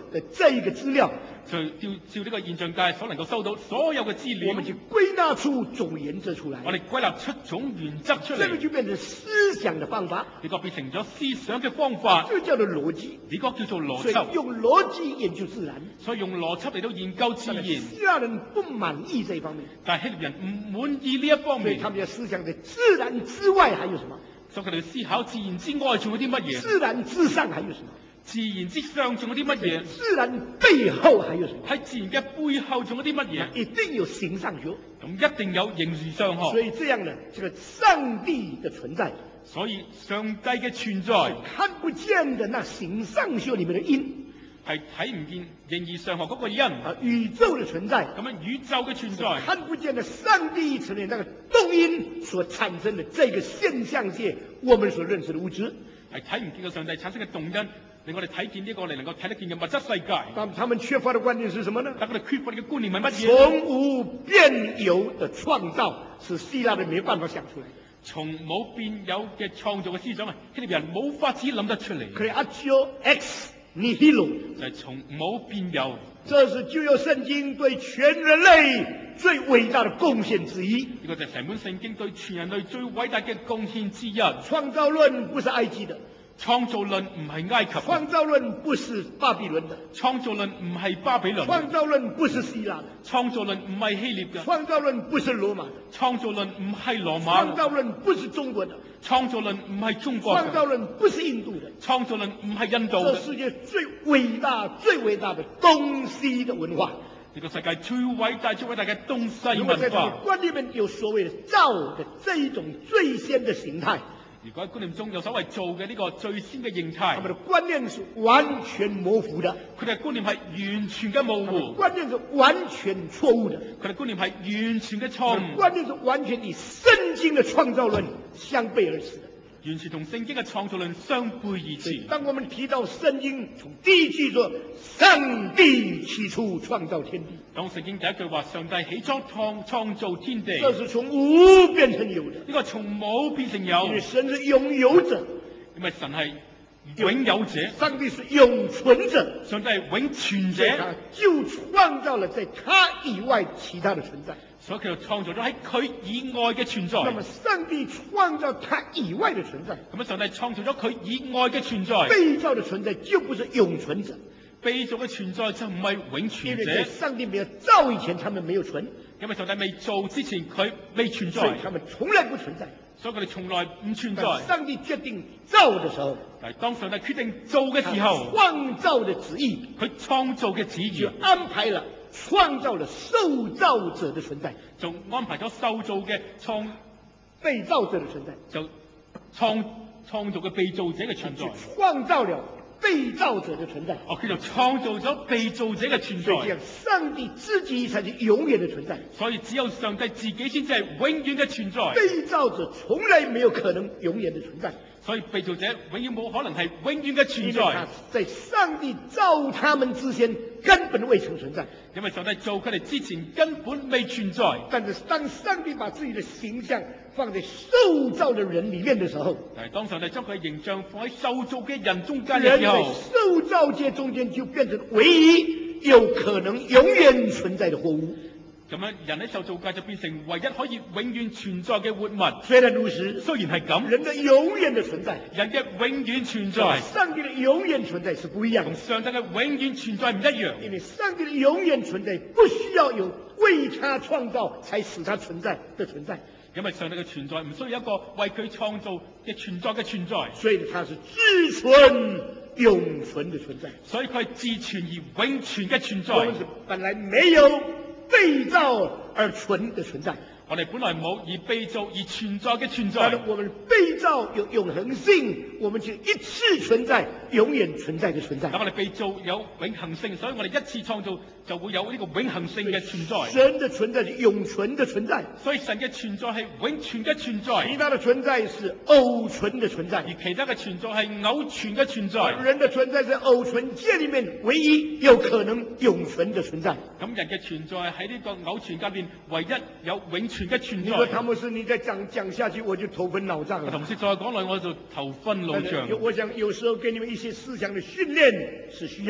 的这一个資料， 就照照呢個現象界所能夠收到所有嘅資料， 我們就歸納出總原則出來。 我哋歸納出總原則出嚟。 這個就變成思想的方法， 呢個變成咗思想嘅方法， 這叫做邏輯。 呢個叫做邏所以輯。 用邏輯研究自然， 所以用邏輯嚟到研究自然。 希臘人不滿意這一方面， 但係希臘人唔滿意呢一方面， 所以他們要思想的自然之外還有什麼？ 所以佢哋思考自然之外仲有啲乜嘢？ 自然之上還有什麼？ 自然之上仲有啲乜嘢？ 自然背後還有什麼？ 喺自然嘅背後仲有啲乜嘢？ 一定有形上學， 咁一定有形而上學。 所以這樣呢，這個上帝的存在， 所以上帝嘅存在看不見的那形上學裏面的因， 係睇唔見形而上學嗰個因。 啊，宇宙的存在， 咁樣宇宙嘅存在， 看不見的上帝層面那個動因所產生的這個現象界，我們所認識的物質， 係睇唔見嘅上帝產生嘅動因，令我哋睇見呢個，嚟能夠睇得見嘅物質世界。 但他們缺乏的觀念是什麼呢？ 但佢哋缺乏嘅觀念係乜嘢？ 從無變有的創造是希臘人沒辦法想出來的。 從冇變有嘅創造嘅思想啊，希臘人冇法子諗得出嚟。 Creatio ex nihilo 就係從冇變有。 這是舊約聖經對全人類最偉大的貢獻之一。 呢個就係成本聖經對全人類最偉大嘅貢獻之一。 創造論不是埃及的， 創造論唔係埃及的， 創造論不是巴比倫的， 創造論唔係巴比倫， 創造論不是希臘的， 創造論唔係希臘嘅， 創造論不是羅馬的， 創造論唔係羅馬， 創造論不是中國的， 創造論唔係中國， 創造論不是印度的， 創造論唔係印度這嘅。 世界最偉大、最偉大的東西的文化。 呢個世界最偉大、最偉大嘅東西如果在文化。 這個觀念裡面有所謂的造的這一種最先的形態， 如果喺觀念中有所謂做嘅呢個最先嘅形態， 他們的觀念是完全模糊的， 佢哋嘅觀念係完全嘅模糊， 觀念是完全錯誤的， 佢哋觀念係完全嘅錯誤， 觀念是完全與聖經的創造論相背而馳的。 完全同聖經嘅創造論相背而馳。 當我們提到聖經從第一句說上帝起初創造天地， 當聖經第一句話上帝起初創創造天地， 這是從無變成有的， 呢個從冇變成有， 因為神是擁有者， 因為神係永有者， 上帝是永存者， 上帝係永存者， 他就創造了在他以外其他的存在。 所以佢就創造咗喺佢以外嘅存在。 那麼上帝創造他以外的存在， 咁樣上帝創造咗佢以外嘅存在， 被造的存在就不是永存者， 被造嘅存在就唔係永因存為在者， 上帝沒有造以前，他們沒有存， 因為上帝未造之前佢未存所以在， 他們從來不存在。 所以佢哋從來唔存在。 但上帝決定造的時候， 但係當上帝決定做嘅時他候， 創造的旨意佢創造嘅旨意就安排了創造了受造者的存在， 就安排咗受造嘅創被造者的存在， 就創創造嘅被造者嘅存在就。創造了被造者的存在。 哦，佢就創造咗被造者嘅存所以這樣在。， 上帝自己才是永遠的存在， 所以只有上帝自己先至係永遠嘅存在。 被造者從來沒有可能永遠的存在。 所以被造者永遠冇可能係永遠嘅存因為他在， 在上帝造他們之前根本未曾存在。 因為上帝做佢哋之前根本未存在。 但是當上帝把自己的形象放在受造的人裡面的時候， 但係當上帝將佢嘅形象放喺受造嘅人中間嘅人在時候， 受造界中間就變成唯一有可能永遠存在的活物。 咁樣人喺受造界就變成唯一可以永遠存在嘅活物。 雖然如此， 雖然係咁， 人的永遠的存在， 人嘅永遠存在上帝的永遠存在是不一樣同的。 上帝嘅永遠存在唔一樣。 因為上帝的永遠存在不需要有為他創造才使他存在的存在， 因為上帝嘅存在唔需要一個為佢創造嘅存在嘅存在， 所以他是自存永存的存在。 所以佢係自存而永存嘅存我們是在。 本來沒有被造而存的存在， 我哋本來冇而被造而存在嘅存在， 但是我們被造有永恆性，我們就一次存在，永遠存在的存在等。我哋被造有永恆性，所以我哋一次創造就會有呢個永恆性嘅存在。 神的存在是永存的存在， 所以神嘅存在係永存嘅存在， 其他的存在是偶存的存在而。其他嘅存在係偶存嘅存在。 人的存在在偶存界裡面唯一有可能永存的存在。 咁人嘅存在喺呢個偶存界面唯一有永存嘅存你說在。 湯姆斯，你再講講下去，我就頭昏腦脹了。 同時再講落，我就頭昏腦脹。 我想有時候給你們一些思想的訓練是需要的。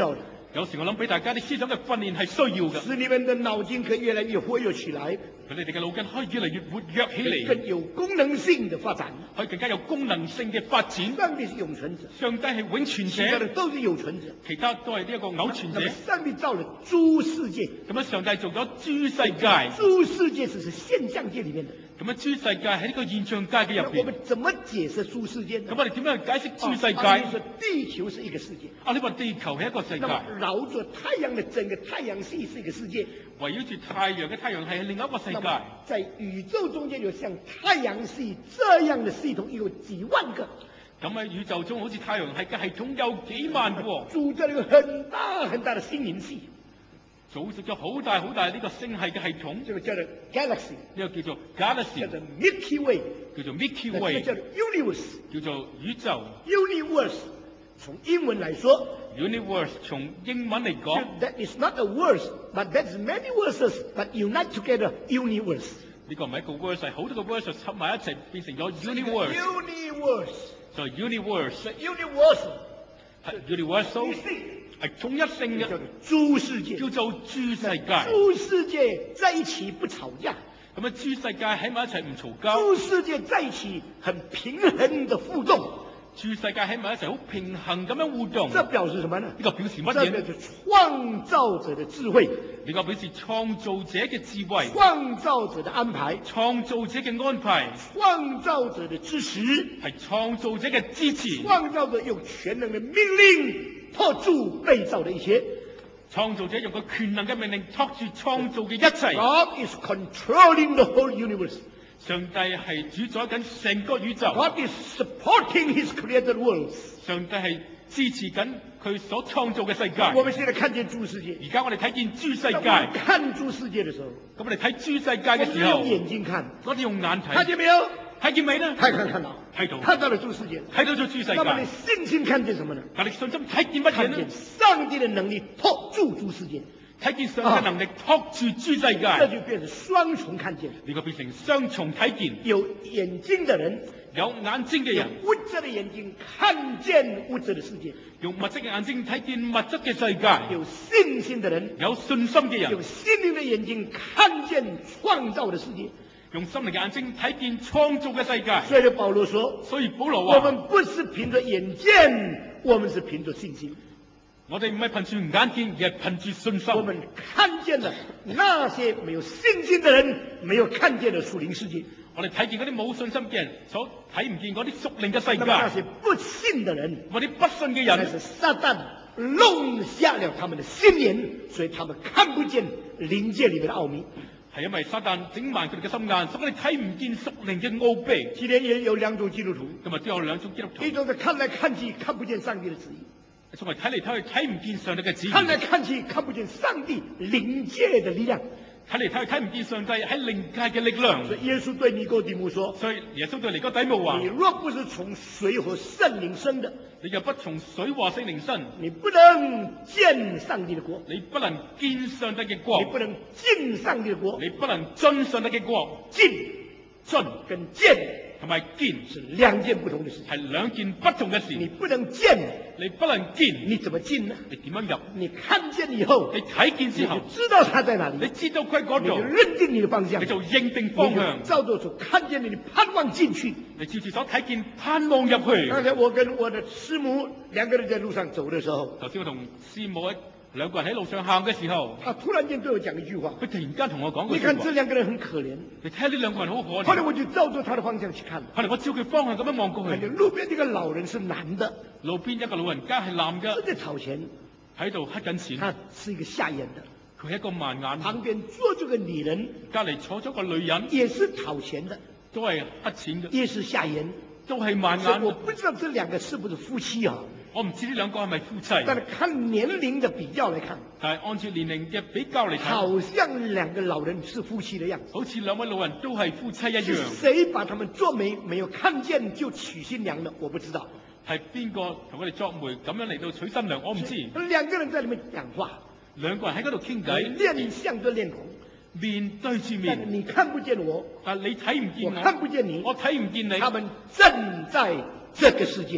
有時我諗俾大家啲思想嘅訓練係需要嘅， 使你們的腦筋可以越來越活躍起來， 佢哋嘅腦筋可以越嚟越活躍起嚟， 更有功能性的發展， 可以更加有功能性嘅發展。 上帝是永存者， 上帝係永存其他的者， 都是有存者。 其他都係呢一個偶存者。 那麼上帝造了諸世界， 咁樣上帝做咗諸世界， 諸世界只是現象界裏面的。 咁樣諸世界喺呢個現象界嘅入邊。 那我們怎麼解釋諸世界呢？ 咁我哋點樣去解釋諸世界？ 啊，你說地球是一個世界， 啊，你話地球係一個世界， 那麼繞着太陽的整個太陽系是一個世界， 圍繞住太陽嘅太陽系係另一個世界。 那麼在宇宙中間有像太陽系這樣的系統有幾萬個。 咁喺宇宙中好似太陽系嘅系統有幾萬個喎， 組織了一個很大很大的星雲系， 組織咗好大好大呢個星系嘅系統， 這個叫做 galaxy， 呢個叫做 galaxy， 叫做 Milky Way， 叫做 Milky 這個 Way， 叫做 universe， 叫做宇宙。 universe 從英文來說 universe 從英文嚟講， ，that is not a word but that's many words but unite together universe。 呢個唔係一個 word，係好多個 words 合埋一齊變成咗 universe， universe， 就係 universe， 是 universal， 係 universal，係統一性嘅， 叫做諸世界， 叫做諸世界。 諸世界在一起不吵架， 咁啊，諸世界喺埋一齊唔嘈交， 諸世界在一起很平衡的互動。 諸世界喺埋一齊好平衡咁樣互動。 這表示什麼呢？ 呢個表示乜嘢？ 這表示創造者的智慧， 呢個表示創造者嘅智慧， 創造者的安排， 創造者嘅安排， 創造者的支持， 係創造者嘅支持。 創造者用全能的命令托住被造的一切。 創造者用個權能嘅命令托住創造嘅一切。 God is controlling the whole universe. 上帝係主宰緊成個宇宙。 God is supporting His created worlds. 上帝係支持緊佢所創造嘅世界。 我們現在看見諸世界， 而家我哋睇見諸世當我們界， 看諸世界的時候， 咁我哋睇諸世界我們嘅時候用，眼睛看， 我哋用眼睇， 看見沒有？ 睇見未呢？ 看看看到， 睇到， 看到了諸世界。 睇到咗諸世那麼你界。 信心看見什麼呢？ 但你信心睇見乜嘢呢看見？上帝的能力托住諸世界， 睇見上帝嘅能力托住諸世這界， 就變成雙重看見。 呢個變成雙重睇見。 有眼睛的人， 有眼睛嘅有人， 物質的眼睛看見物質的世界； 用物質嘅眼睛睇見物質嘅世界。 有信心的人， 有信心嘅人， 有心靈的眼睛看見創造的世界。 用心靈嘅眼睛睇見創造嘅世界。 所以保羅說， 所以保羅我話： 們不是憑着眼見，我們是憑着信心。 我哋唔係憑住眼見，而係憑住信心。 我們看見了那些沒有信心的人沒有看見的屬靈世界， 我哋睇見嗰啲冇信心嘅人所睇唔見嗰啲屬靈嘅世那麼那界。 些不信的人， 嗰啲不信嘅那人， 是撒旦弄瞎了他們的心眼，所以他們看不見靈界裏面的奧秘。 係因為撒旦整慢佢哋嘅心眼，所以佢哋睇唔見屬靈嘅奧秘。 今天也有兩種基督徒， 今日都有兩種基督徒， 一種是看來看去看不見上帝的旨意， 一種係睇嚟睇去睇唔見上帝嘅旨意， 看來看去看不見上帝靈界的力量。 睇嚟睇去睇唔見上帝喺靈界嘅力量。 所以耶穌對尼哥底母說所以耶穌對尼哥底母：“話你若不是從水和聖靈生的， 你又不從水和聖靈生， 你不能見上帝的國， 你不能見上帝嘅你國， 不能進上帝的國。 你不能進上帝嘅國。 進進跟見同埋見是兩件不同的事情。 係兩件不同嘅你事。 不能見， 你不能見， 你怎麼進呢？ 你點樣入？ 你看見以後， 你睇見你之後就，知道他在哪裡， 你知道佢喺嗰你就度， 認定你的方向， 你就認定方向你就，照着所看見的，你盼望進去。 你照住所睇見，盼望入去。 剛才我跟我的師母兩個人在路上走的時候， 頭先我同師母兩個人喺路上行嘅時候， 他突然間對我講一句話， 佢突然間同我講句你看說話。 這兩個人很可憐。 你睇下呢兩個人好可憐。 後來我就照着他的方向去看， 後來我照佢方向咁樣望過去， 看見路邊這個老人是男的， 路邊一個老人家係男嘅， 正在討錢， 喺度乞緊錢。 他是一個瞎眼的， 佢係一個盲眼， 旁邊坐着個女人， 隔離坐咗個女人， 也是討錢的， 都係乞錢嘅， 也是瞎眼。 都係盲所以我眼。 不知道這兩個是不是夫妻啊？ 我唔知呢兩個係咪夫妻， 但是看年齡的比較來看， 但係按照年齡嘅比較嚟睇， 好像兩個老人是夫妻的樣子。 好似兩位老人都係夫妻一是樣。 誰把他們做媒沒有看見就娶新娘的？我不知道。 係邊個同佢哋作媒咁樣嚟到娶新娘？我唔知。 兩個人在裏面講話， 兩個人喺嗰度傾偈， 臉向着臉孔， 面對住但是面， 你看不見我， 但你睇唔見我我， 看不見你， 我睇唔見你。 他們正在這個世界，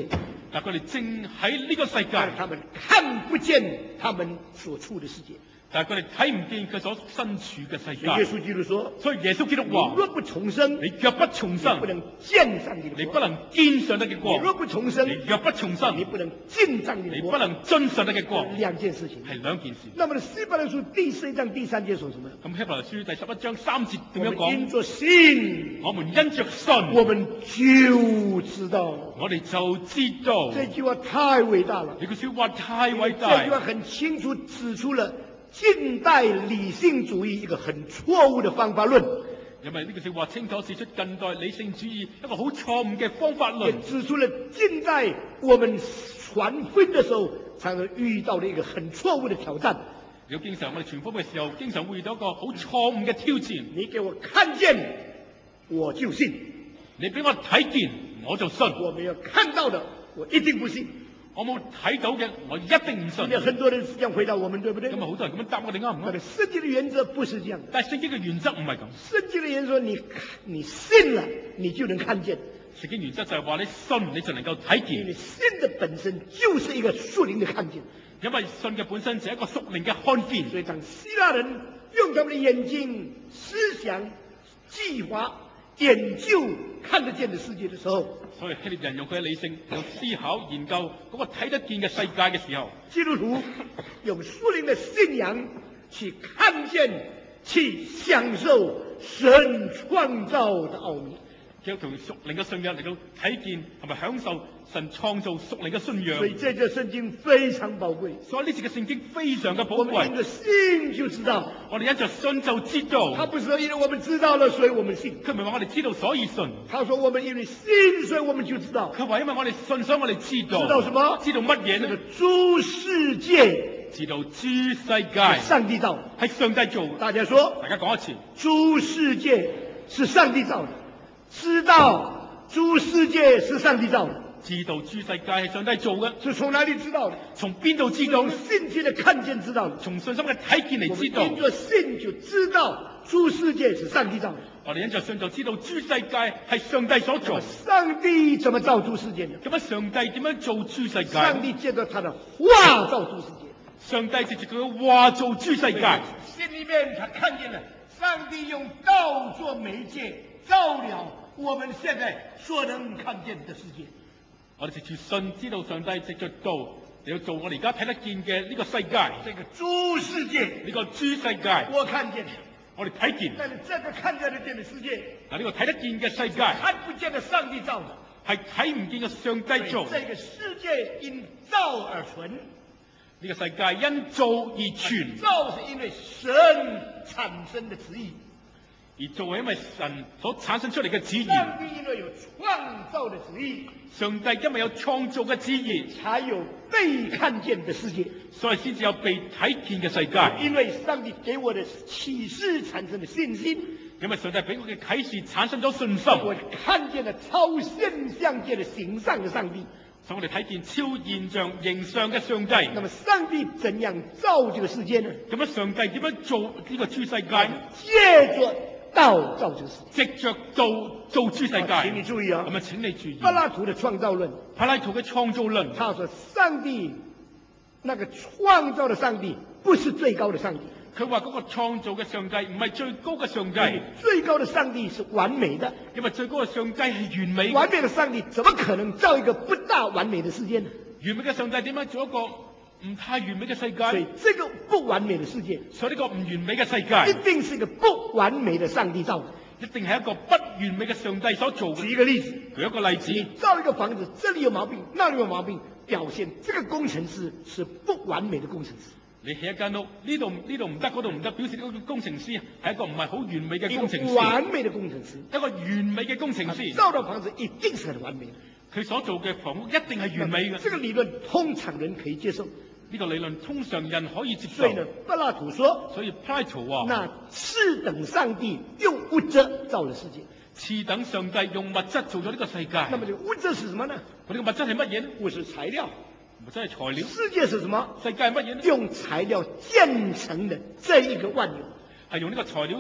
但佢哋正喺呢個世界， 但他們看不見他們所處的世界。 但係佢哋睇唔見佢所身處嘅世界。 耶穌基督說： 所以耶穌基督你話： 若不重生， 你若不重生， 你不能見上帝的國； 你不能見上帝嘅你國； 若不重生， 你若不重生， 你不能進上帝的國。 你不能進上帝嘅國。 兩件事情， 係兩件事。 那麼希伯來書第四章第三節說什麼？ 咁希伯來書第十一章三節點樣講？ 我們因着信， 我們因着信， 我們就知道。 我哋就知道。 這句話太偉大了。 呢句說話太偉這句話大。 很清楚指出了近代理性主義一個很錯誤的方法論。 因為呢句說話清楚指出近代理性主義一個好錯誤嘅方法論， 也指出了近代我們傳福音的時候常常遇到的一個很錯誤的挑戰。 有經常我哋傳福音嘅時候，經常會遇到一個好錯誤嘅挑戰。 你給我看見，我就信； 你俾我睇見，我就信。 我沒有看到的，我一定不信。 我冇睇到嘅，我一定唔信。 今天很多人是這樣回答我們，對不對？ 咁啊，好多人咁樣答我哋啱唔啱？ 但是聖經的原則不是這樣的。 但係聖經嘅原則唔係咁。 聖經的原則說你你信了，你就能看見。 聖經原則就係話你信，你就能夠睇見。 因為信的本身就是一個屬靈的看見。 因為信嘅本身就係一個屬靈嘅看見。 所以當希臘人用他們的眼睛、思想、計劃、研究看得見的世界的時候， 所以希臘人用佢嘅理性、用思考、研究嗰個睇得見嘅世界嘅時候， 基督徒用屬靈的信仰去看見、去享受神創造的奧秘。 基督徒屬靈嘅信仰嚟到睇見同埋享受神創造屬靈嘅信仰。 所以這節聖經非常寶貴。 所以呢節嘅聖經非常嘅寶我們因貴。 着信就知道， 我哋因着信就知道。 他不是說因為我們知道了，所以我們信。 佢唔係話我哋知道所以信。 他說我們因為信，所以我們就知道。 佢話因為我哋信，所以我哋知道。 知道什麼？ 知道乜嘢呢？ 諸世界， 知道諸世界上帝造的， 係上帝做。 大家說， 大家講一次， 諸世界是上帝造的。知道諸世界是上帝造的， 知道諸世界係上帝做嘅， 是從哪裏知道的？ 從邊度知道？ 從信心的看見知道的， 從信心嘅睇見嚟知道。 我們因着信就知道諸世界是上帝造的。 我哋因着信就知道諸世界係上帝所做。 上帝怎麼造諸世界呢？ 咁樣上帝點樣做諸世界？ 上帝借着他的話造諸世界。 上帝借住佢嘅話做諸世界。 心裏面他看見了，上帝用道做媒介，照了我們現在所能看見的世界。 我哋藉住信知道上帝藉着道嚟到做我哋而家睇得見嘅呢個世界。 這個諸世界， 呢個諸世界， 我看見， 我哋睇見。 但是這個看得見的世界， 嗱，呢個睇得見嘅世界， 看不見的上帝造的， 係睇唔見嘅上帝做。 這個世界因造而存， 呢個世界因造而存。 造是因為神產生的旨意。 而做係因為神所產生出嚟嘅旨意。 上帝因為有創造的旨意， 上帝因為有創造嘅旨意， 才有被看見的世界， 所以先至有被睇見嘅世界。 因為上帝給我的啟示產生的信心， 因為上帝俾我嘅啟示產生咗信心， 我看見了超現象界的形上的上帝。 所以我哋睇見超現象形上嘅上帝。 那麼上帝怎樣造這個世界呢？ 咁樣上帝點樣做呢個諸世界呢？ 借着道造這個世界， 藉着道做諸世界。 請你注意啊！ 咁啊，請你注意。 柏拉圖的創造論， 柏拉圖嘅創造論， 他說上帝那個創造的上帝不是最高的上帝。 佢話嗰個創造嘅上帝唔係最高嘅上帝， 最高的上帝是完美的， 因為最高嘅上帝係完美。 完美的上帝怎麼可能造一個不大完美的世界呢？ 完美嘅上帝點樣做一個唔太完美嘅世界？ 所以這個不完美的世界， 所以呢個唔完美嘅世界， 一定是一個不完美的上帝造的， 一定係一個不完美嘅上帝所做嘅。 舉一個例子， 舉一個例子， 你造一個房子，這裡有毛病，那裡有毛病，表現這個工程師是不完美的工程師。 你起一間屋，呢度呢度唔得，嗰度唔得，表示呢個工程師係一個唔係好完美嘅工程師。 完美的工程師， 一個完美嘅工程師， 造的房子一定是很完美的。 佢所做嘅房屋一定係完美嘅。 這個理論通常人可以接受。 呢個理論通常人可以接受。 所以呢，柏拉圖說， 所以柏拉圖話， 那次等上帝用物質造了世界。 次等上帝用物質做咗呢個世界。 那麼這個物質是什麼呢？ 嗰啲物質係乜嘢呢？ 物質材料。 物質係材料。 世界是什麼？ 世界係乜嘢呢？ 用材料建成的這一個萬有， 係用呢個材料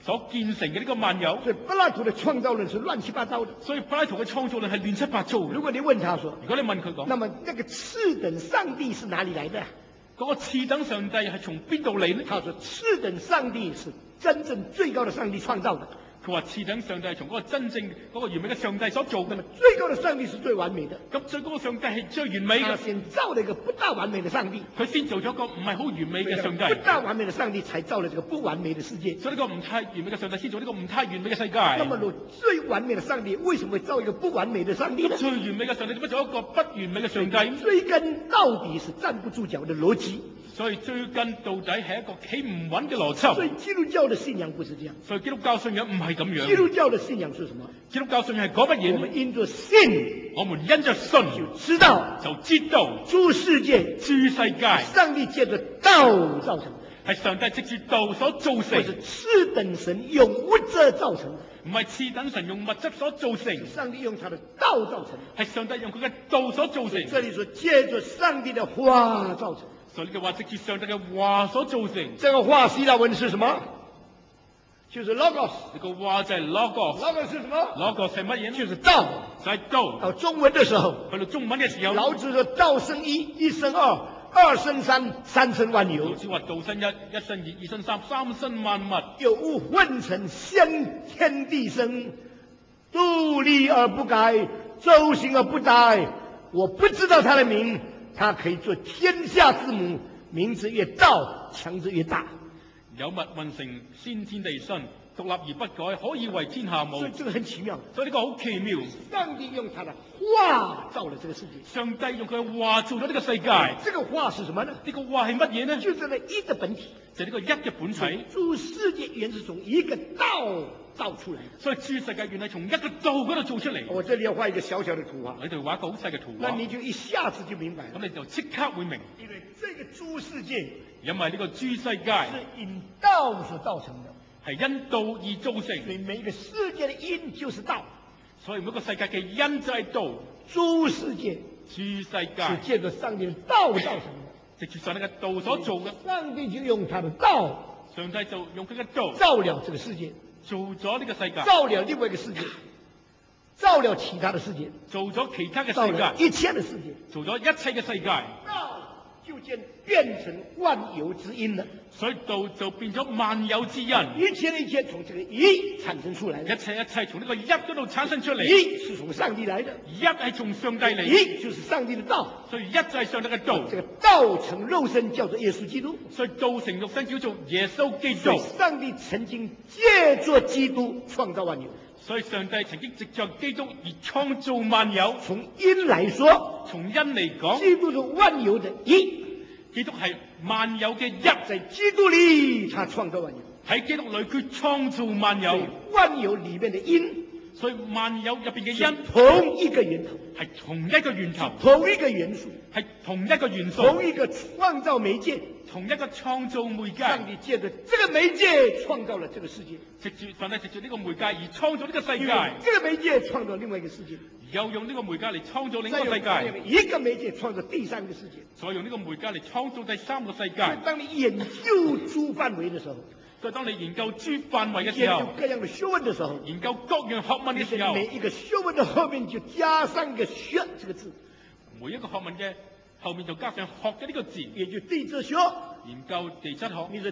所建成嘅呢個萬有。 所以柏拉圖的創造論是亂七八糟的。 所以柏拉圖嘅創造論係亂七八糟嘅。 如果你問他說， 如果你問佢講， 那麼那個次等上帝是哪裡來的？ 嗰個次等上帝係從邊度嚟呢？ 他說次等上帝是真正最高的上帝創造的。 佢話次等上帝係從嗰個真正嗰個完美嘅上帝所做嘅。 那麼最高的上帝是最完美的。 咁最高嘅上帝係最完美嘅。 他先造了一個不大完美的上帝。 佢先做咗一個唔係好完美嘅上帝。 不大完美的上帝才造了這個不完美的世界。 所以呢個唔太完美嘅上帝先做呢個唔太完美嘅世界。 那麼最完美的上帝為什麼會造一個不完美的上帝呢？ 最完美嘅上帝點解做一個不完美嘅上帝？ 追根到底是站不住腳的邏輯。 所以追根到底係一個企唔穩嘅邏輯。 所以基督教的信仰不是這樣。 所以基督教信仰唔係咁樣。 基督教的信仰是什麼？ 基督教信仰係講乜嘢？ 我們因着信， 我們因着信就知道， 就知道諸世界， 諸世界， 上帝借着道造成的， 係上帝藉住道所造成， 是次等神用物質造成的， 唔係次等神用物質所造成， 上帝用他的道造成的， 係上帝用佢嘅道所造成。 這裡說借着上帝的話造成。 所以呢句話藉住上帝嘅話所造成。 這個話希臘文是什麼？就是 logos。 呢個話就係 logos。 logos 是什麼 ？logos 係乜嘢？ 就是道。 就係道。 到中文的時候， 去到中文嘅時候， 老子說道生一，一生二，二生三，三生萬有。 老子話道生一，一生二，二生三，三生萬物。 有物混成，先天地生，獨立而不改，周行而不殆。我不知道他的名。他可以做天下之母，名字越道，強字越大。 有物混成，先天地生，獨立而不改，可以為天下母。 所以這個很奇妙。 所以呢個好奇妙。 上帝用他的話造了這個世界。 上帝用佢嘅話做咗呢個世界。 這個話是什麼呢？ 呢個話係乜嘢呢？ 就是那一的本體。 就係呢個一嘅本體。 諸世界原是從一個道造出來的。 所以諸世界原係從一個道嗰度做出嚟。 我這裡要畫一個小小的圖畫。 你哋畫一個好細嘅圖畫。 那你就一下子就明白了。 咁你就即刻會明。 因為這個諸世界， 因為呢個諸世界是因道所造成的。 係因道而造成。 所以每一個世界的因就是道。 所以每個世界嘅因就係道。 諸世界， 諸世界是借着上帝的道造成的。 藉住上帝嘅道所做嘅。 上帝就用他的道。 上帝就用佢嘅道造了這個世界。 做咗呢個世界。 造了另外一個世界。造了其他的世界。 做咗其他嘅世界。 造了一切的世界。 做咗一切嘅世界。 就見變成萬有之因了。 所以道就變咗萬有之因。 一切的一切從這個一產生出來的。 一切一切從呢個一嗰度產生出嚟。 一是從上帝來的。 一係從上帝嚟。 一就是上帝的道。 所以一就係上帝嘅道。 這個道成肉身叫做耶穌基督。 所以道成肉身叫做耶穌基督。 上帝曾經借着基督創造萬有。 所以上帝曾經藉着基督而創造萬有。 從因來說， 從因嚟講， 基督是萬有的一。 基督係萬有嘅一。 在基督裏，他創造萬有。 喺基督裏，佢創造萬有。 萬有裏面的因， 所以萬有入邊嘅因， 同一個源頭， 係同一個源頭， 同一個元素， 係同一個元素， 同一個創造媒介， 同一個創造媒介。 上帝借着這個媒介創造了這個世界。 藉住上帝藉住呢個媒介而創造呢個世界。 這個媒介創造另外一個世界。 又用呢個媒介嚟創造另一個世界。 一個媒介創造第三個世界。 再用呢個媒介嚟創造第三個世界。 所以當你研究諸範圍的時候， 所以當你研究諸範圍嘅時候， 研究各樣的學問的時候， 研究各樣學問嘅時候， 每一個學問的後面就加上一個學這個字。 每一個學問嘅後面就加上學嘅呢個字， 也就地質學。 研究地質學。 你是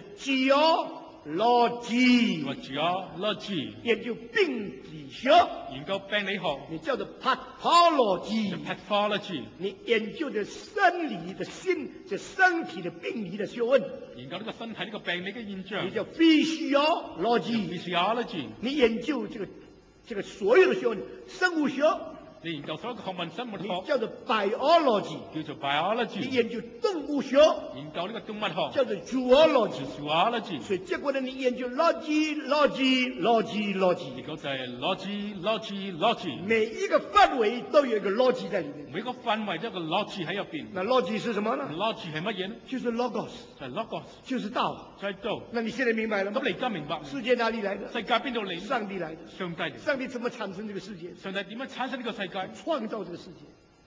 geology， 或 geology， 研究病理學。 研究病理學。 你叫做 pathology， pathology， 你研究的生理的心，這身體的病理的學問。 研究呢個身體呢個病理嘅現象。 你叫 physiology， 你研究這個這個所有的學問，生物學。 你研究所有嘅學問，生物學。 你叫做 biology， 叫做 biology。 你研究動物學。 研究呢個動物學。 叫做 zoology， zoology。 所以結果呢，你研究 logy，logy，logy，logy。 結果就係 logy，logy，logy。 每一個範圍都有一個 logy 在裡面。 每個範圍都有個 logy 喺入邊。 那 logy 是什麼呢 ？logy 係乜嘢呢？ 就是 logos， 就係 logos， 就是道， 就係道。 那你現在明白了嗎？ 咁你而家明白？ 世界哪裡來的？ 世界邊度嚟？ 上帝來的。 上帝嚟。 上帝怎麼產生這個世界？ 上帝點樣產生呢個世界？ 創造這個世界。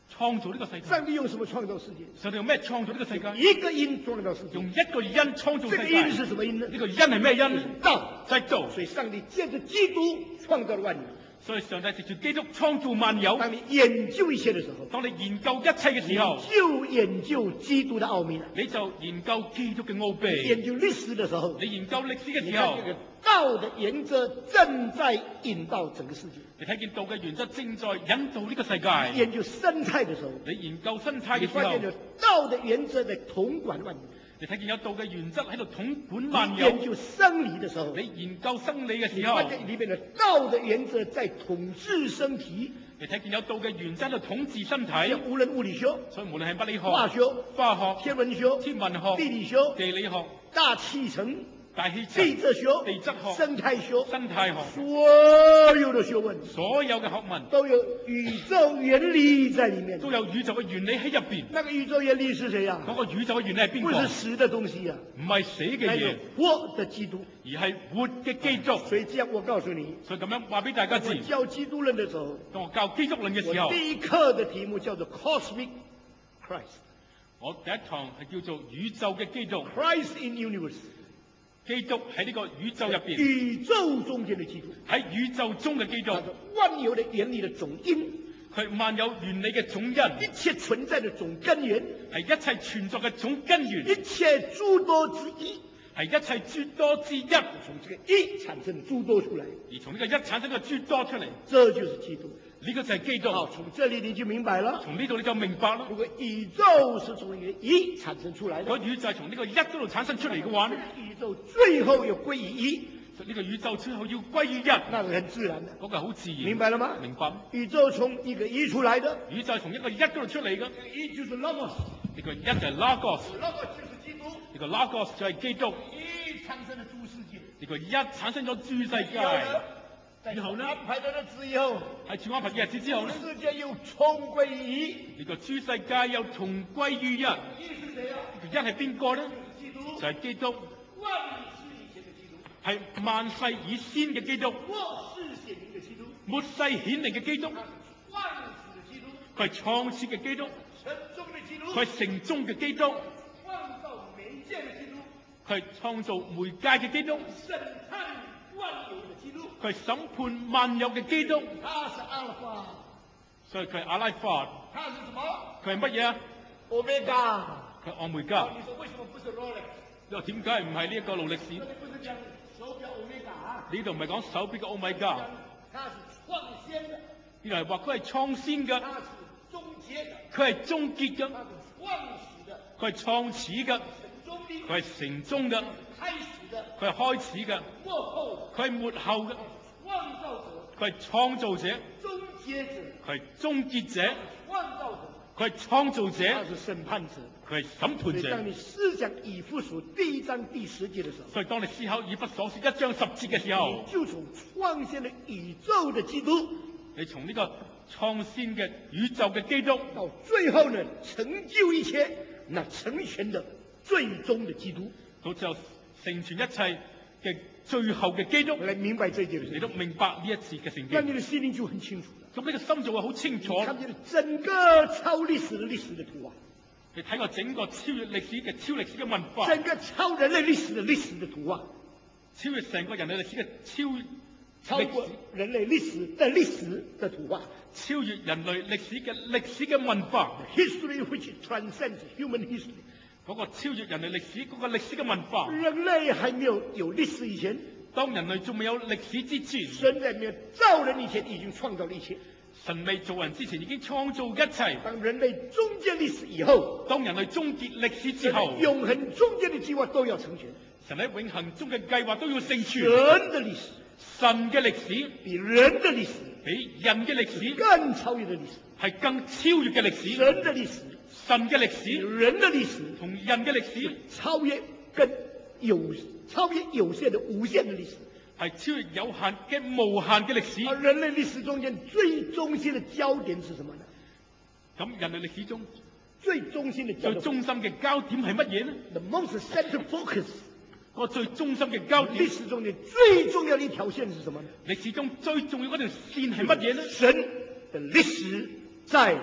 創造呢個世界。 上帝用什麼創造世界？ 上帝用咩創造呢個世界？ 一個因創造世界。 用一個因創造世界。 這個因是什麼因呢？ 呢個因係咩因？ 道， 就係道。 所以上帝借着基督創造了萬有。 所以上帝藉住基督創造萬有。 當你研究一切的時候， 當你研究一切嘅時候， 就研究基督的奧秘了。 你就研究基督嘅奧秘。 研究歷史的時候， 你研究歷史嘅時候， 道的原則正在引導整個世界。 你睇見道嘅原則正在引導呢個世界。 研究生態的時候， 你研究生態嘅時候， 你發現有道的原則在統管萬有。 你睇見有道嘅原則喺度統管萬有。 研究生理的時候， 你研究生理嘅時候， 你發現裏面的道的原則在統治身體。 你睇見有道嘅原則喺度統治身體。 無論物理學， 所以無論係物理學、 化學、 化學、 天文學、 天文學、 地理學、 地理學、 大氣層、 大氣層、 地質學、 地質學、 生態學、 生態學， 所有的學問， 所有嘅學問都有宇宙原理在裡面， 都有宇宙嘅原理喺入邊。 那個宇宙原理是誰呀？ 嗰個宇宙嘅原理係邊個？ 不是死的東西呀， 唔係死嘅嘢， 活的基督， 而係活嘅基督。 所以這樣我告訴你， 所以咁樣話俾大家知。 我教基督論的時候， 當我教基督論嘅時候， 我第一課的題目叫做 Cosmic Christ。 我第一堂係叫做宇宙嘅基督 ，Christ in Universe。 基督喺呢個宇宙入邊， 宇宙中間的基督， 喺宇宙中嘅基督， 萬有的原理的總因， 佢萬有原理嘅總因， 一切存在的總根源， 係一切存在嘅總根源， 一切諸多之一， 係一切諸多之一， 從這個一產生諸多出來， 而從呢個一產生個諸多出嚟， 這就是基督。 呢個就係基督。 好，從這裡你就明白了。 從呢度你就明白啦。 如果宇宙是從一個一產生出來的， 如果宇宙係從呢個一嗰度產生出嚟嘅話呢， 宇宙最後又歸於一， 呢個宇宙最後要歸於一， 那是很自然的。 嗰個係好自然。 明白了嗎？ 明白。 宇宙從一個一出來的， 宇宙係從一個一嗰度出嚟嘅， 一就是 logos， 呢個一就係 logos，logos 就是基督， 呢個 logos 就係基督， 一產生了諸世界， 呢個一產生咗諸世界。以後呢？ 安排咗日子以後， 喺主安排嘅日子之後呢？ 世界又重歸於一， 呢個諸世界又重歸於一。 一是誰啊？ 呢個一係邊個呢？ 基督， 就係基督。 萬世以前嘅基督， 係萬世以先嘅基督。 末世顯靈嘅基督， 末世顯靈嘅基督。佢係創始嘅基督。 城中嘅基督， 佢係城中嘅基督。 創造媒介嘅基督， 佢係創造媒介嘅基督。 審判萬有嘅基督， 佢係審判萬有嘅基督。 他是阿拉法， 所以佢係阿拉法。 他是什麼？ 佢係乜嘢啊？ 歐米伽。 佢係歐米伽。 你說為什麼不是勞力？ 你話點解唔係呢一個勞力士？ 這裡不是講手錶歐米伽啊？ 呢度唔係講手錶嘅歐米伽。 他是創先嘅。 呢度係話佢係創先嘅。 他是終結嘅。 佢係終結嘅。 他是創始嘅。 佢係創始嘅。佢係成終嘅。 開始嘅。 佢係開始嘅。 幕後。 佢係末後嘅。 創造者。 佢係創造者。 終結者。 佢係終結者。 創造者。 佢係創造者。 他是審判者。 佢係審判者。 所以當你思想以弗所第一章第十節嘅時候， 所以當你思考以弗所書一章十節嘅時候， 你就從創先的宇宙的基督， 你從呢個創先嘅宇宙嘅基督， 到最後呢成就一切，那成全的最終的基督， 到最後成全一切嘅最後嘅基督， 你明白這件事， 你都明白呢一節嘅聖經， 那你的心靈就很清楚了。 咁呢個心就會好清楚。 看見整個超歷史的歷史的圖畫， 你睇過整個超越歷史嘅超歷史嘅文化， 整個超人類歷史的歷史的圖畫， 超越成個人類歷史嘅超超過人類歷史的歷史的圖畫， 超越人類歷史嘅歷史嘅文化 ，history which transcends human history， 嗰個超越人類歷史嗰個歷史嘅文化。 人類還沒有有歷史以前， 當人類仲未有歷史之前， 神在沒有造人以前已經創造了一切。 神未造人之前已經創造一切。 當人類終結歷史以後， 當人類終結歷史之後， 永恆終結的計劃都要成全。 神喺永恆中嘅計劃都要成全。 人的歷史， 神嘅歷史比人的歷史， 比人嘅歷史更超越的歷史， 係更超越嘅歷史。 神的歷史， 神嘅歷比史， 人的歷史同人嘅歷史超越更有超越有限的無限的歷史， 係超越有限嘅無限嘅歷史。 而人類歷史中間最中心的焦點是什麼呢？ 咁人類歷史中最中心的焦點最中心嘅焦點係乜嘢呢？ The most central focus， 個最中心嘅焦點， 歷史中間最重要的一條線是什麼呢？ 歷史中最重要嗰條線係乜嘢呢？ 神的歷史在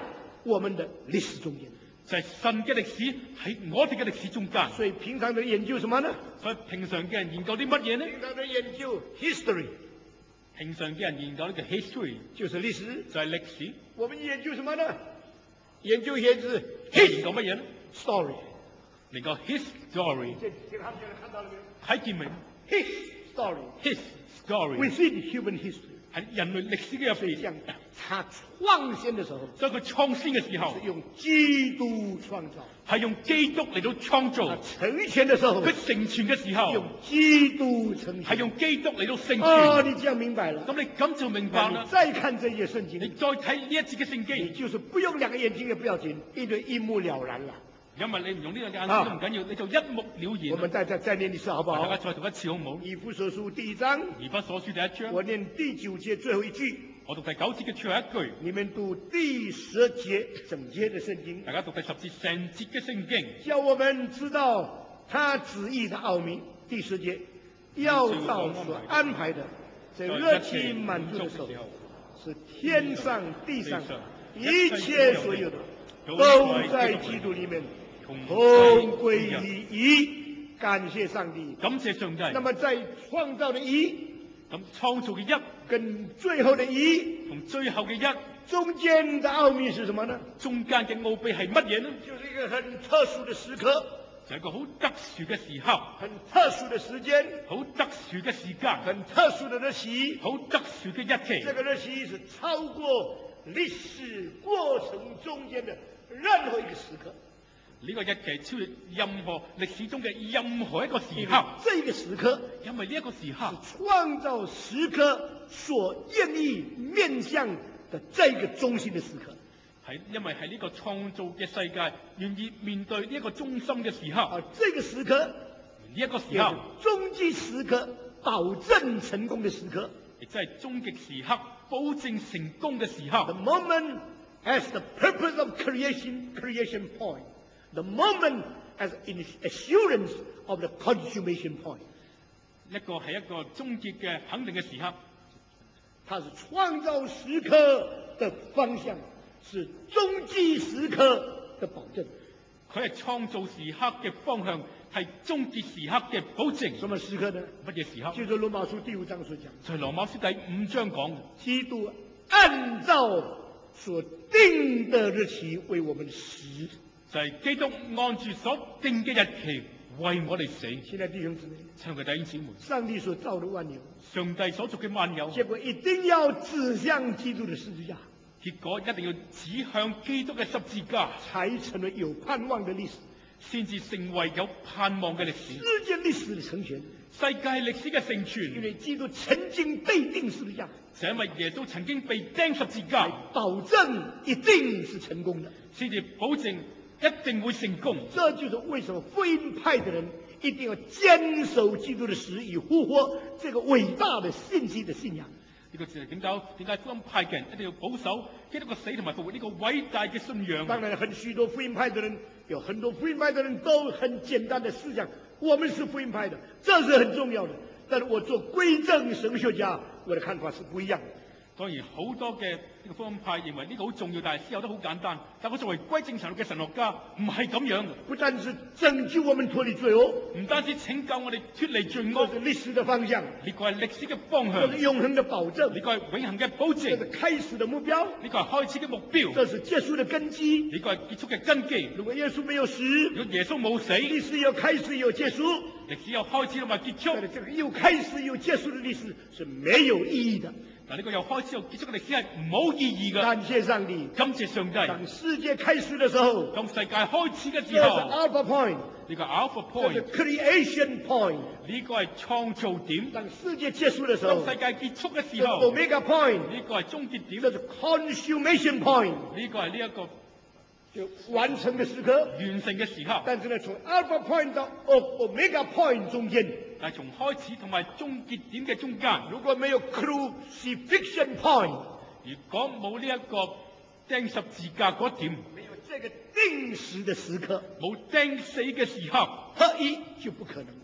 我们的历史中間。 就係神嘅歷史喺我哋嘅歷史中間。 所以平常人研究什麼呢？ 所以平常嘅人研究啲乜嘢呢？ 平常人研究 history， 平常嘅人研究呢個 history 就是歷史， 就係歷史。 我們研究什麼呢？研究一些字研究乜嘢呢 ，story。 研究 history， 這這他們現在看到了沒有？ 睇見未 his story ？his story within human history。 喺人類歷史嘅入邊。 所以這樣，他創先的時候， 所以佢創先嘅時候是用基督創造， 係用基督嚟到創造。 成全的時候， 佢成全嘅時候用基督成全， 係用基督嚟到成全。 哦，你這樣明白了。 咁你咁就明白啦。 你再看這頁聖經， 你再睇呢一節嘅聖你經， 就是不用兩個眼睛也不要緊，因為一目了然了。 因為你唔用呢兩隻眼睛都唔緊要，你就一目了然。 我們再再再念一次好不好？ 大家再讀一次好唔好？ 以弗所書第一章， 以弗所書第一章， 我念第九節最後一句， 我讀第九節嘅最後一句， 你們讀第十節整節的聖經， 大家讀第十節成節嘅聖經， 叫我們知道他旨意的奧秘。第十節，要照所安排的，在熱氣滿足的時候，是天上地上一切所有的，都在基督裏面同歸於一。感謝上帝， 感謝上帝。 那麼在創造的一， 咁創造嘅一跟最後的一， 同最後嘅一中間的奧秘是什麼呢？ 中間嘅奧秘係乜嘢呢？ 就是一個很特殊的時刻， 就係一個好特殊嘅時刻， 很特殊的時間， 好特殊嘅時間， 很特殊的日期， 好特殊嘅日期。 這個日期是超過歷史過程中間的任何一個時刻。 呢個日期超越任何歷史中嘅任何一個時刻。 這個時刻， 因為呢一個時刻是創造時刻所願意面向的這個中心的時刻。 係因為係呢個創造嘅世界願意面對呢一個中心嘅時刻。 而這個時刻， 呢一個時刻， 終極時刻，保證成功的時刻， 亦即係終極時刻，保證成功嘅時刻。 The moment as the purpose of creation, creation point. The moment as an assurance of the consummation point. 一個係一個終結嘅肯定嘅時刻， 它是創造時刻的方向，是終極時刻的保證。 佢係創造時刻嘅方向，係終結時刻嘅保證。 什麼時刻呢？ 乜嘢時刻？ 就是羅馬書第五章所講， 就係羅馬書第五章講嘅， 基督按照所定的日期為我們死。 就係基督按住所定嘅日期為我哋死。 親愛的弟兄姊妹， 親愛的弟兄姊妹， 上帝所造的萬有， 上帝所做嘅萬有， 結果一定要指向基督的十字架， 結果一定要指向基督嘅十字架， 才成為有盼望的歷史， 先至成為有盼望嘅歷史。 世界歷史的成全， 世界歷史嘅成全， 因為基督曾經被釘十字架， 就因為耶穌曾經被釘十字架， 保證一定是成功的， 先至保證一定會成功。 這就是為什麼福音派的人一定要堅守基督的死以復活這個偉大的信息的信仰。 呢個就係點解點解福音派嘅人一定要保守基督嘅死同埋復活呢個偉大嘅信仰。 當然，很許多福音派的人，有很多福音派的人都很簡單的思想，我們是福音派的，這是很重要的。但是我做歸正神學家，我的看法是不一樣的。 當然好多嘅呢個福音派認為呢個好重要，但係思考得好簡單。但我作為歸正神學嘅神學家，唔係咁樣嘅。 不單是拯救我們脫離罪惡， 唔單止拯救我哋脫離罪惡， 這是歷史的方向， 呢個係歷史嘅方向， 這是永恆的保證， 呢個係永恆嘅保證， 這是開始的目標， 呢個係開始嘅目標， 這是結束的根基， 呢個係結束嘅根基。 如果耶穌沒有死， 如果耶穌冇死， 歷史有開始有結束， 歷史有開始同埋結束， 但係這個又開始又結束的歷史是沒有意義的。 嗱，呢個又開始又結束嘅歷史係冇意義嘅。 感謝上帝， 感謝上帝。 當世界開始的時候， 當世界開始嘅時這是候， Alpha Point， 呢個 Alpha 這是 Point， Creation Point。 呢個係創造點。 當世界結束的時候， 當世界結束嘅這是時候， Omega Point， 呢個係終結點。 這是 Consummation Point， 呢個係呢一個就完成的時刻。 完成嘅時刻。 但是呢，從 Alpha Point 到 Omega Point 中間， 但係從開始同埋終結點嘅中間， 如果沒有 Crucifixion Point， 如果冇呢一個釘十字架嗰點， 沒有這個釘死的時刻， 冇釘死嘅時刻， 合一就不可能了。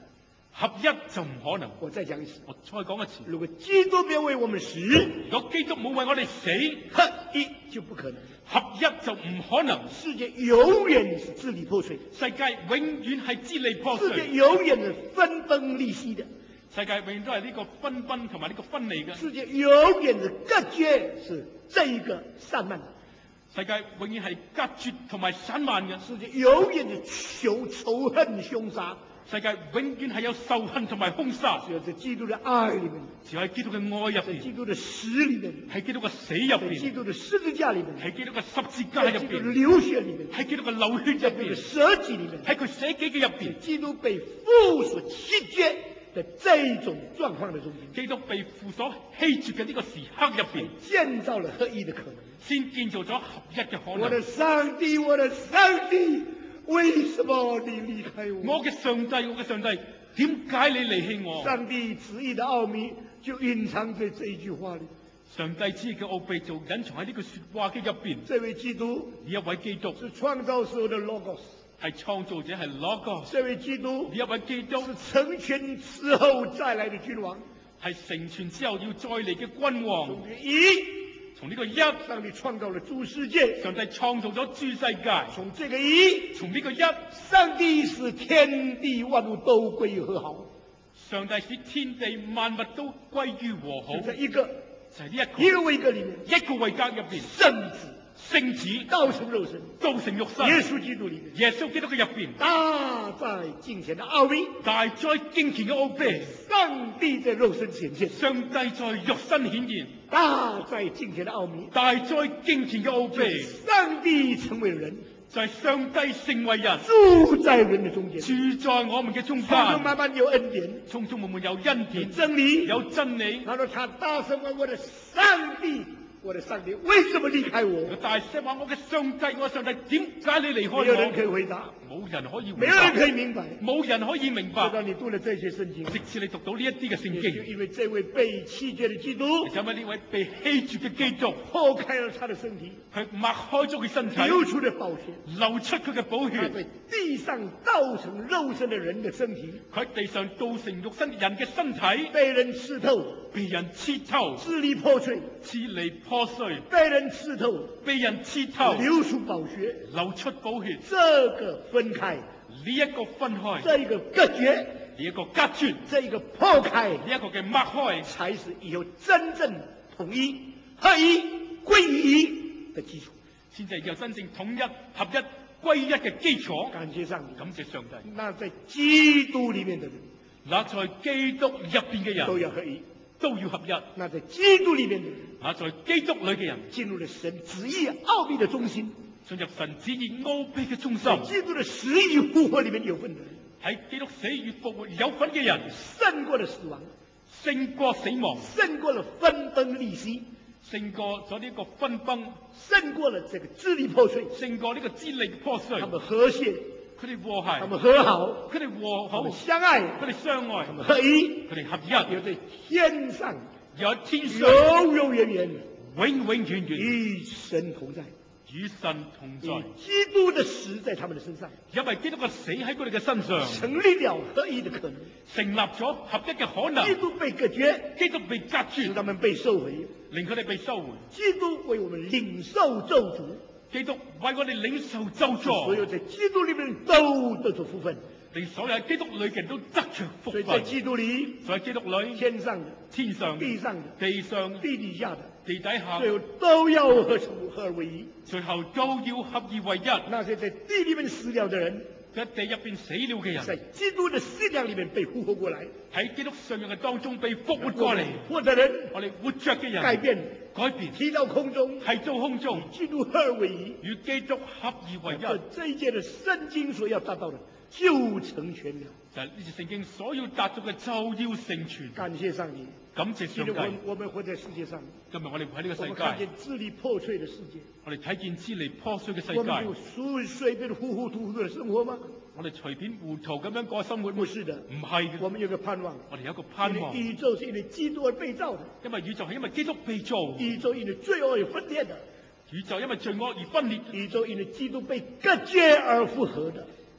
合一就唔可能。 我再講一次， 我再講一次， 如果基督沒有為我們死， 如果基督冇為我哋死， 合一就不可能， 合一就唔可能。 世界永遠是支離破碎， 世界永遠係支離破世界碎， 永遠是分崩離析的， 世界永遠都係呢個分崩同埋呢個分離嘅。 世界永遠是隔絕，是這一個散漫， 世界永遠係隔絕同埋散漫嘅。 世界永遠是仇仇恨兇殺， 世界永遠係有仇恨同埋兇殺。 只有在基督的愛裏面， 只喺基督嘅愛入在基邊， 督的死裏面， 喺基督嘅死入在基邊， 督的十字架裏面， 喺基督嘅十字架入在基督的邊， 流血裏面， 喺基督嘅流血在基督的入邊， 捨己裏面， 喺佢捨己嘅入邊， 基督被父所棄絕的這一種狀況的中間， 基督被父所棄絕嘅呢個時刻入邊， 建造了合一的可能。 先建造咗合一嘅可我的能。 上帝，我的上帝，為什麼你離開我？ 我嘅上帝，我嘅上帝，點解你離棄我？ 上帝旨意的奧秘就隱藏在這一句話裏。 上帝旨意嘅奧秘就隱藏喺呢句說話嘅入邊。 這位基督呢一位基督是創造時候的 Logos， 係創造者，係 Logos。 這位基督呢一位基督是成全之後再來的君王。 係成全之後要再嚟嘅君王。 從這一， 從呢個一， 上帝創造了諸世界。 上帝創造咗諸世界。 從這個一， 從呢個一， 上帝使天地萬物都歸於和好。 上帝使天地萬物都歸於和好。 就在一個就係呢一個一個位格裏面， 一個位格入邊， 聖子聖子道成肉身， 造成肉身。 耶穌基督裏面， 耶穌基督嘅入邊， 大在敬虔的奧秘， 大在敬虔嘅奧秘。 上帝在肉身顯現， 上帝在肉身顯現， 大在敬虔的奧秘， 大在敬虔嘅奧秘。 上帝成為人， 就係上帝成為人， 住在人的中間， 住在我們嘅中充充間， 滿滿有恩典， 充充滿滿有恩有典， 真理。 有真理。 他說他大聲問我的上帝，我的上帝為什麼離開佢我？ 大聲話：我嘅上帝，我嘅上帝，點解你離開沒有人可以我？ 回答， 冇人可以回沒有人可答， 以明白。 冇人可以明直白。 到你讀了這些聖經， 直至你讀到呢一啲嘅聖也就經， 因為這位被棄絕的基督因為呢位被棄絕嘅基督， 破開了他的身體， 佢擘開咗佢身體， 流出了寶血， 流出佢嘅寶他血， 在地上道成肉身的人的身體佢喺地上造成肉身人嘅身體， 被人刺透， 被人刺透， 支離破碎， 支離破碎， 被人刺透， 被人刺透， 流出寶血， 流出寶血。 這個分開， 呢一個分開， 這個隔絕， 呢一個隔絕，呢這個破開， 一個嘅擘開， 才是以後真正統一、合一、歸於一的基礎。 先至係有真正統一、合一、歸一嘅基礎。 感謝上帝， 感謝上帝。 那在基督裡面的人那在基督入邊嘅都人要合一， 都要合一。 那在基督裡面的人那在基督裏嘅人進入了神旨意奧秘的中心， 進入神旨意奧秘嘅中心， 在基督的死與復活裡面有份的人， 喺基督死與復活有份嘅人， 勝過了死亡， 勝過死亡， 勝過了分崩離析， 勝過咗呢個分崩， 勝過了這個支離破碎。 勝過呢個支離破碎。 他們和諧， 佢哋和諧， 他們和好， 佢哋和好， 他們相愛， 佢哋相愛他，們合一， 佢哋合一， 有在天上又喺天上永永遠遠永永遠遠與神同在。 與神同在。 基督的死在他們的身上， 因為基督嘅死喺佢哋嘅身上， 成立了合一的可能。 成立咗合一嘅可能。 基督被隔絕， 基督被隔絕， 使他們被收回。 令佢哋被收回。 基督為我們領受咒詛， 基督為我哋領受咒所有詛， 在基督裏面都得着福分。 令所有喺基督裏嘅人都得着福所以在分。 基督裏， 在基督裏， 天上的、 天上地上的、 地上地底下的， 地底下， 最後都要合成合而為一。 最後都要合而為一。 那些在地裏面死了的人， 喺地入邊死了嘅在人， 基督的信仰裏面被復活過來。 喺基督信仰嘅當中被復活過嚟。 活的人我哋活着嘅人改變， 改變， 提到空中， 係到空中基督合而為一。 與基督合而為一。 這這一屆的聖經所要達到的，就成全了。 就係呢次聖經所要達到嘅就要成全。 感謝上帝， 感謝上今天帝。 我我們活在世界上， 今日我哋喺呢個世我們看見界， 支離破碎的世界， 我哋睇見支離破碎嘅世我們就界， 隨隨便糊糊塗塗的生活嗎？ 我哋隨便糊塗咁樣過生活， 不是的， 唔係嘅。 我們有個盼望， 我哋有一個盼望， 因為宇宙是因為基督而被造的， 因為宇宙係因為基督被造， 宇宙因為罪惡而分裂的， 宇宙因為罪惡而分裂， 宇宙因為基督被隔絕而復合的。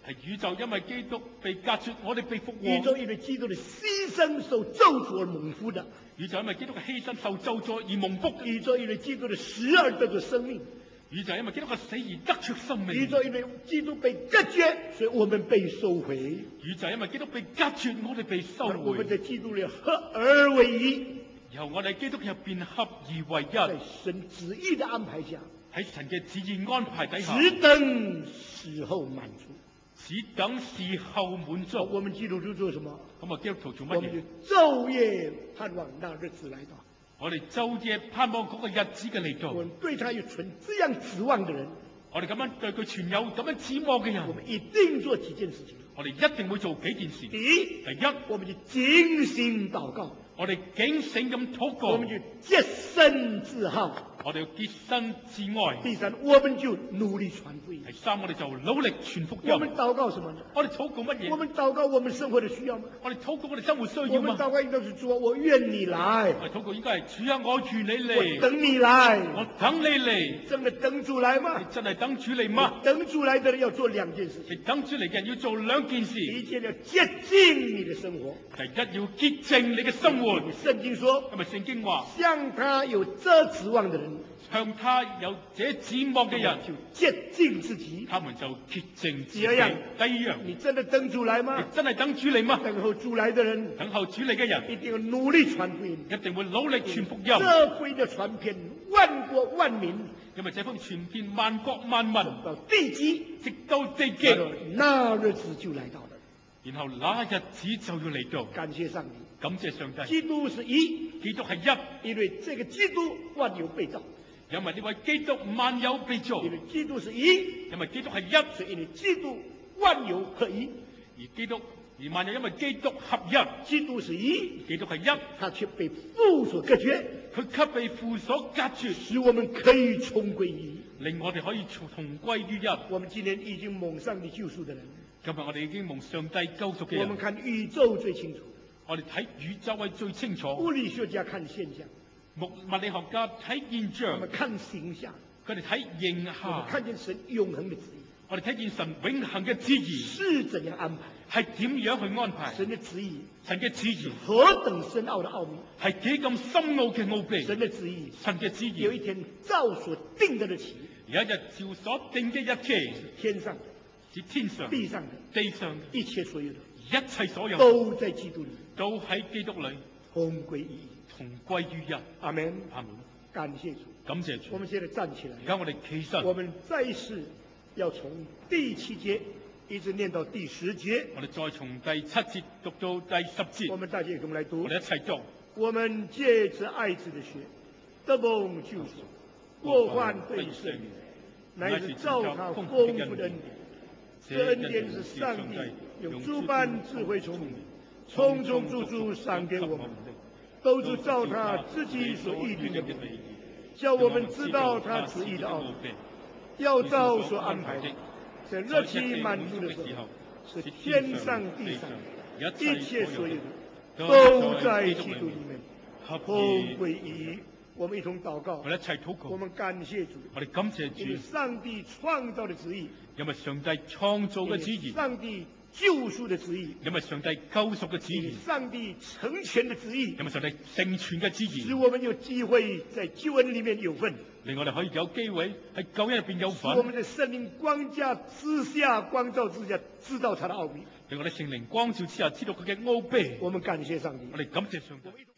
係宇宙因為基督被隔絕，我哋被復宇活。 宙因為基督的犧牲受咒詛而蒙福的， 宇宙因為基督嘅犧牲受咒詛而蒙福嘅。 宇宙因為基督的死而得着生命， 宇宙因為基督嘅死而得着生命。 宇宙因為基督被隔絕，所以我們被收回。 宇宙因為基督被隔絕，我哋被收而我們回。 在基督裏合而為一， 然後我哋基督入邊合而為在一， 神旨意的安排下， 喺神嘅旨意安排底下， 只等時候滿足。 只等時候滿足。 我們基督徒做什麼？ 咁啊，基督徒做乜嘢？ 我們就晝夜盼望那日子來到。 我哋晝夜盼望嗰個日子嘅嚟到。 我們對他有存這樣指望的人， 我哋咁樣對佢存有咁樣指望嘅人， 我們一定做幾件事情。 我哋一定會做幾件事。 第一， 第一， 我們就警醒禱告， 我哋警醒咁禱告。 我們就潔身自好。 我哋要潔身自愛。 第三，我們就努力傳福音。 第三，我哋就努力傳福音。 我們禱告什麼呢？ 我哋禱告乜嘢？ 我們禱告我們生活的需要嗎？ 我哋禱告我哋生活需我要嗎？ 們禱告應該是主啊，我願你來。 我哋禱告應該係主啊，我願你我嚟， 等你來。 我等你嚟。 真的等主來嗎你？真係等主嚟嗎？ 等主來的人要做兩件事你情。 等主嚟嘅人要做兩件事。 第一件要潔淨你的生活。 第一要潔淨你嘅生活。 聖經說， 因為聖經話， 向他有這指望的人， 向他有這指望嘅人， 就潔淨自己。 他們就潔淨自己。 第二樣， 第二樣， 你真的等主來你嗎？ 真係等主嚟嗎？ 等候主來的人， 等候主嚟嘅人， 一定要努力傳福音。 一定會努力傳福音， 這福音的傳遍萬國萬民， 因為這福音傳遍萬國萬民， 到地極， 直到地極， 那日子就來到了。 然後那日子就要嚟到。 感謝上帝， 感謝上帝， 基督是一， 基督係一， 因為這個基督萬有被造； 因為呢位基督萬有被造， 因為基督是一， 因為基督係一， 所以因為基督萬有合一。 而基督而萬有因為基督合一， 基督是一， 基督係一， 他卻被父所隔絕， 佢卻被父所隔絕， 使我們可以重歸一。 令我哋可以同同歸於一。 我們今天已經蒙上帝救贖的人， 今日我哋已經蒙上帝救贖嘅人我們，看宇宙最清楚， 我哋睇宇宙係最清楚。 物理學家看現象， 物物理學家睇現我象們，看形象， 佢哋睇形我們下， 看見神永恆的旨意我哋睇見神永恆嘅旨意是怎樣安排， 係點樣去安排。 神的旨意神嘅旨意何等深奧的奧秘， 係幾咁深奧嘅奧秘。 神的旨意神嘅旨意有一天照所定的日期， 有一日照所定嘅日期， 天上的、 是天上、 地上的地上一切所有的一切所有都在基督裏都喺基督裏同歸於一。 同歸於一。 阿門。 阿門。 感謝主。 感謝主我。們現在站起來而，家我哋起身， 我們再次要從第七節一直念到第十節， 我哋再從第七節讀到第十節， 我們大家一同來讀我。哋一齊讀。 我們借着愛子的血，得蒙救贖，過患被赦免，乃是照他豐富的恩典。這恩典是上帝用諸般智慧聰明，充充足足賞給我們的，都是照他自己所預定的美意，叫我們知道他旨意的奧秘，要照所安排的，在日期滿足的時候，是天上地上一切所有的都在基督裏面合同而歸於一。我們一同禱告我，哋一齊禱告。 我們感謝主， 我哋感謝因為主， 上帝創造的旨意， 因為上帝創造嘅旨因為意， 上帝救贖的旨意， 因為上帝救贖嘅旨因為意， 上帝成全的旨意因，為上帝成全嘅旨意使，我們有機會在救恩裏面有份， 令我哋可以有機會喺救恩入邊有使我份， 們的生命光架之下、光照之下，知道他的奧秘。 令我哋聖靈光照之下知道佢嘅奧秘。 我們感謝上帝。 我哋感謝上帝。 我們一同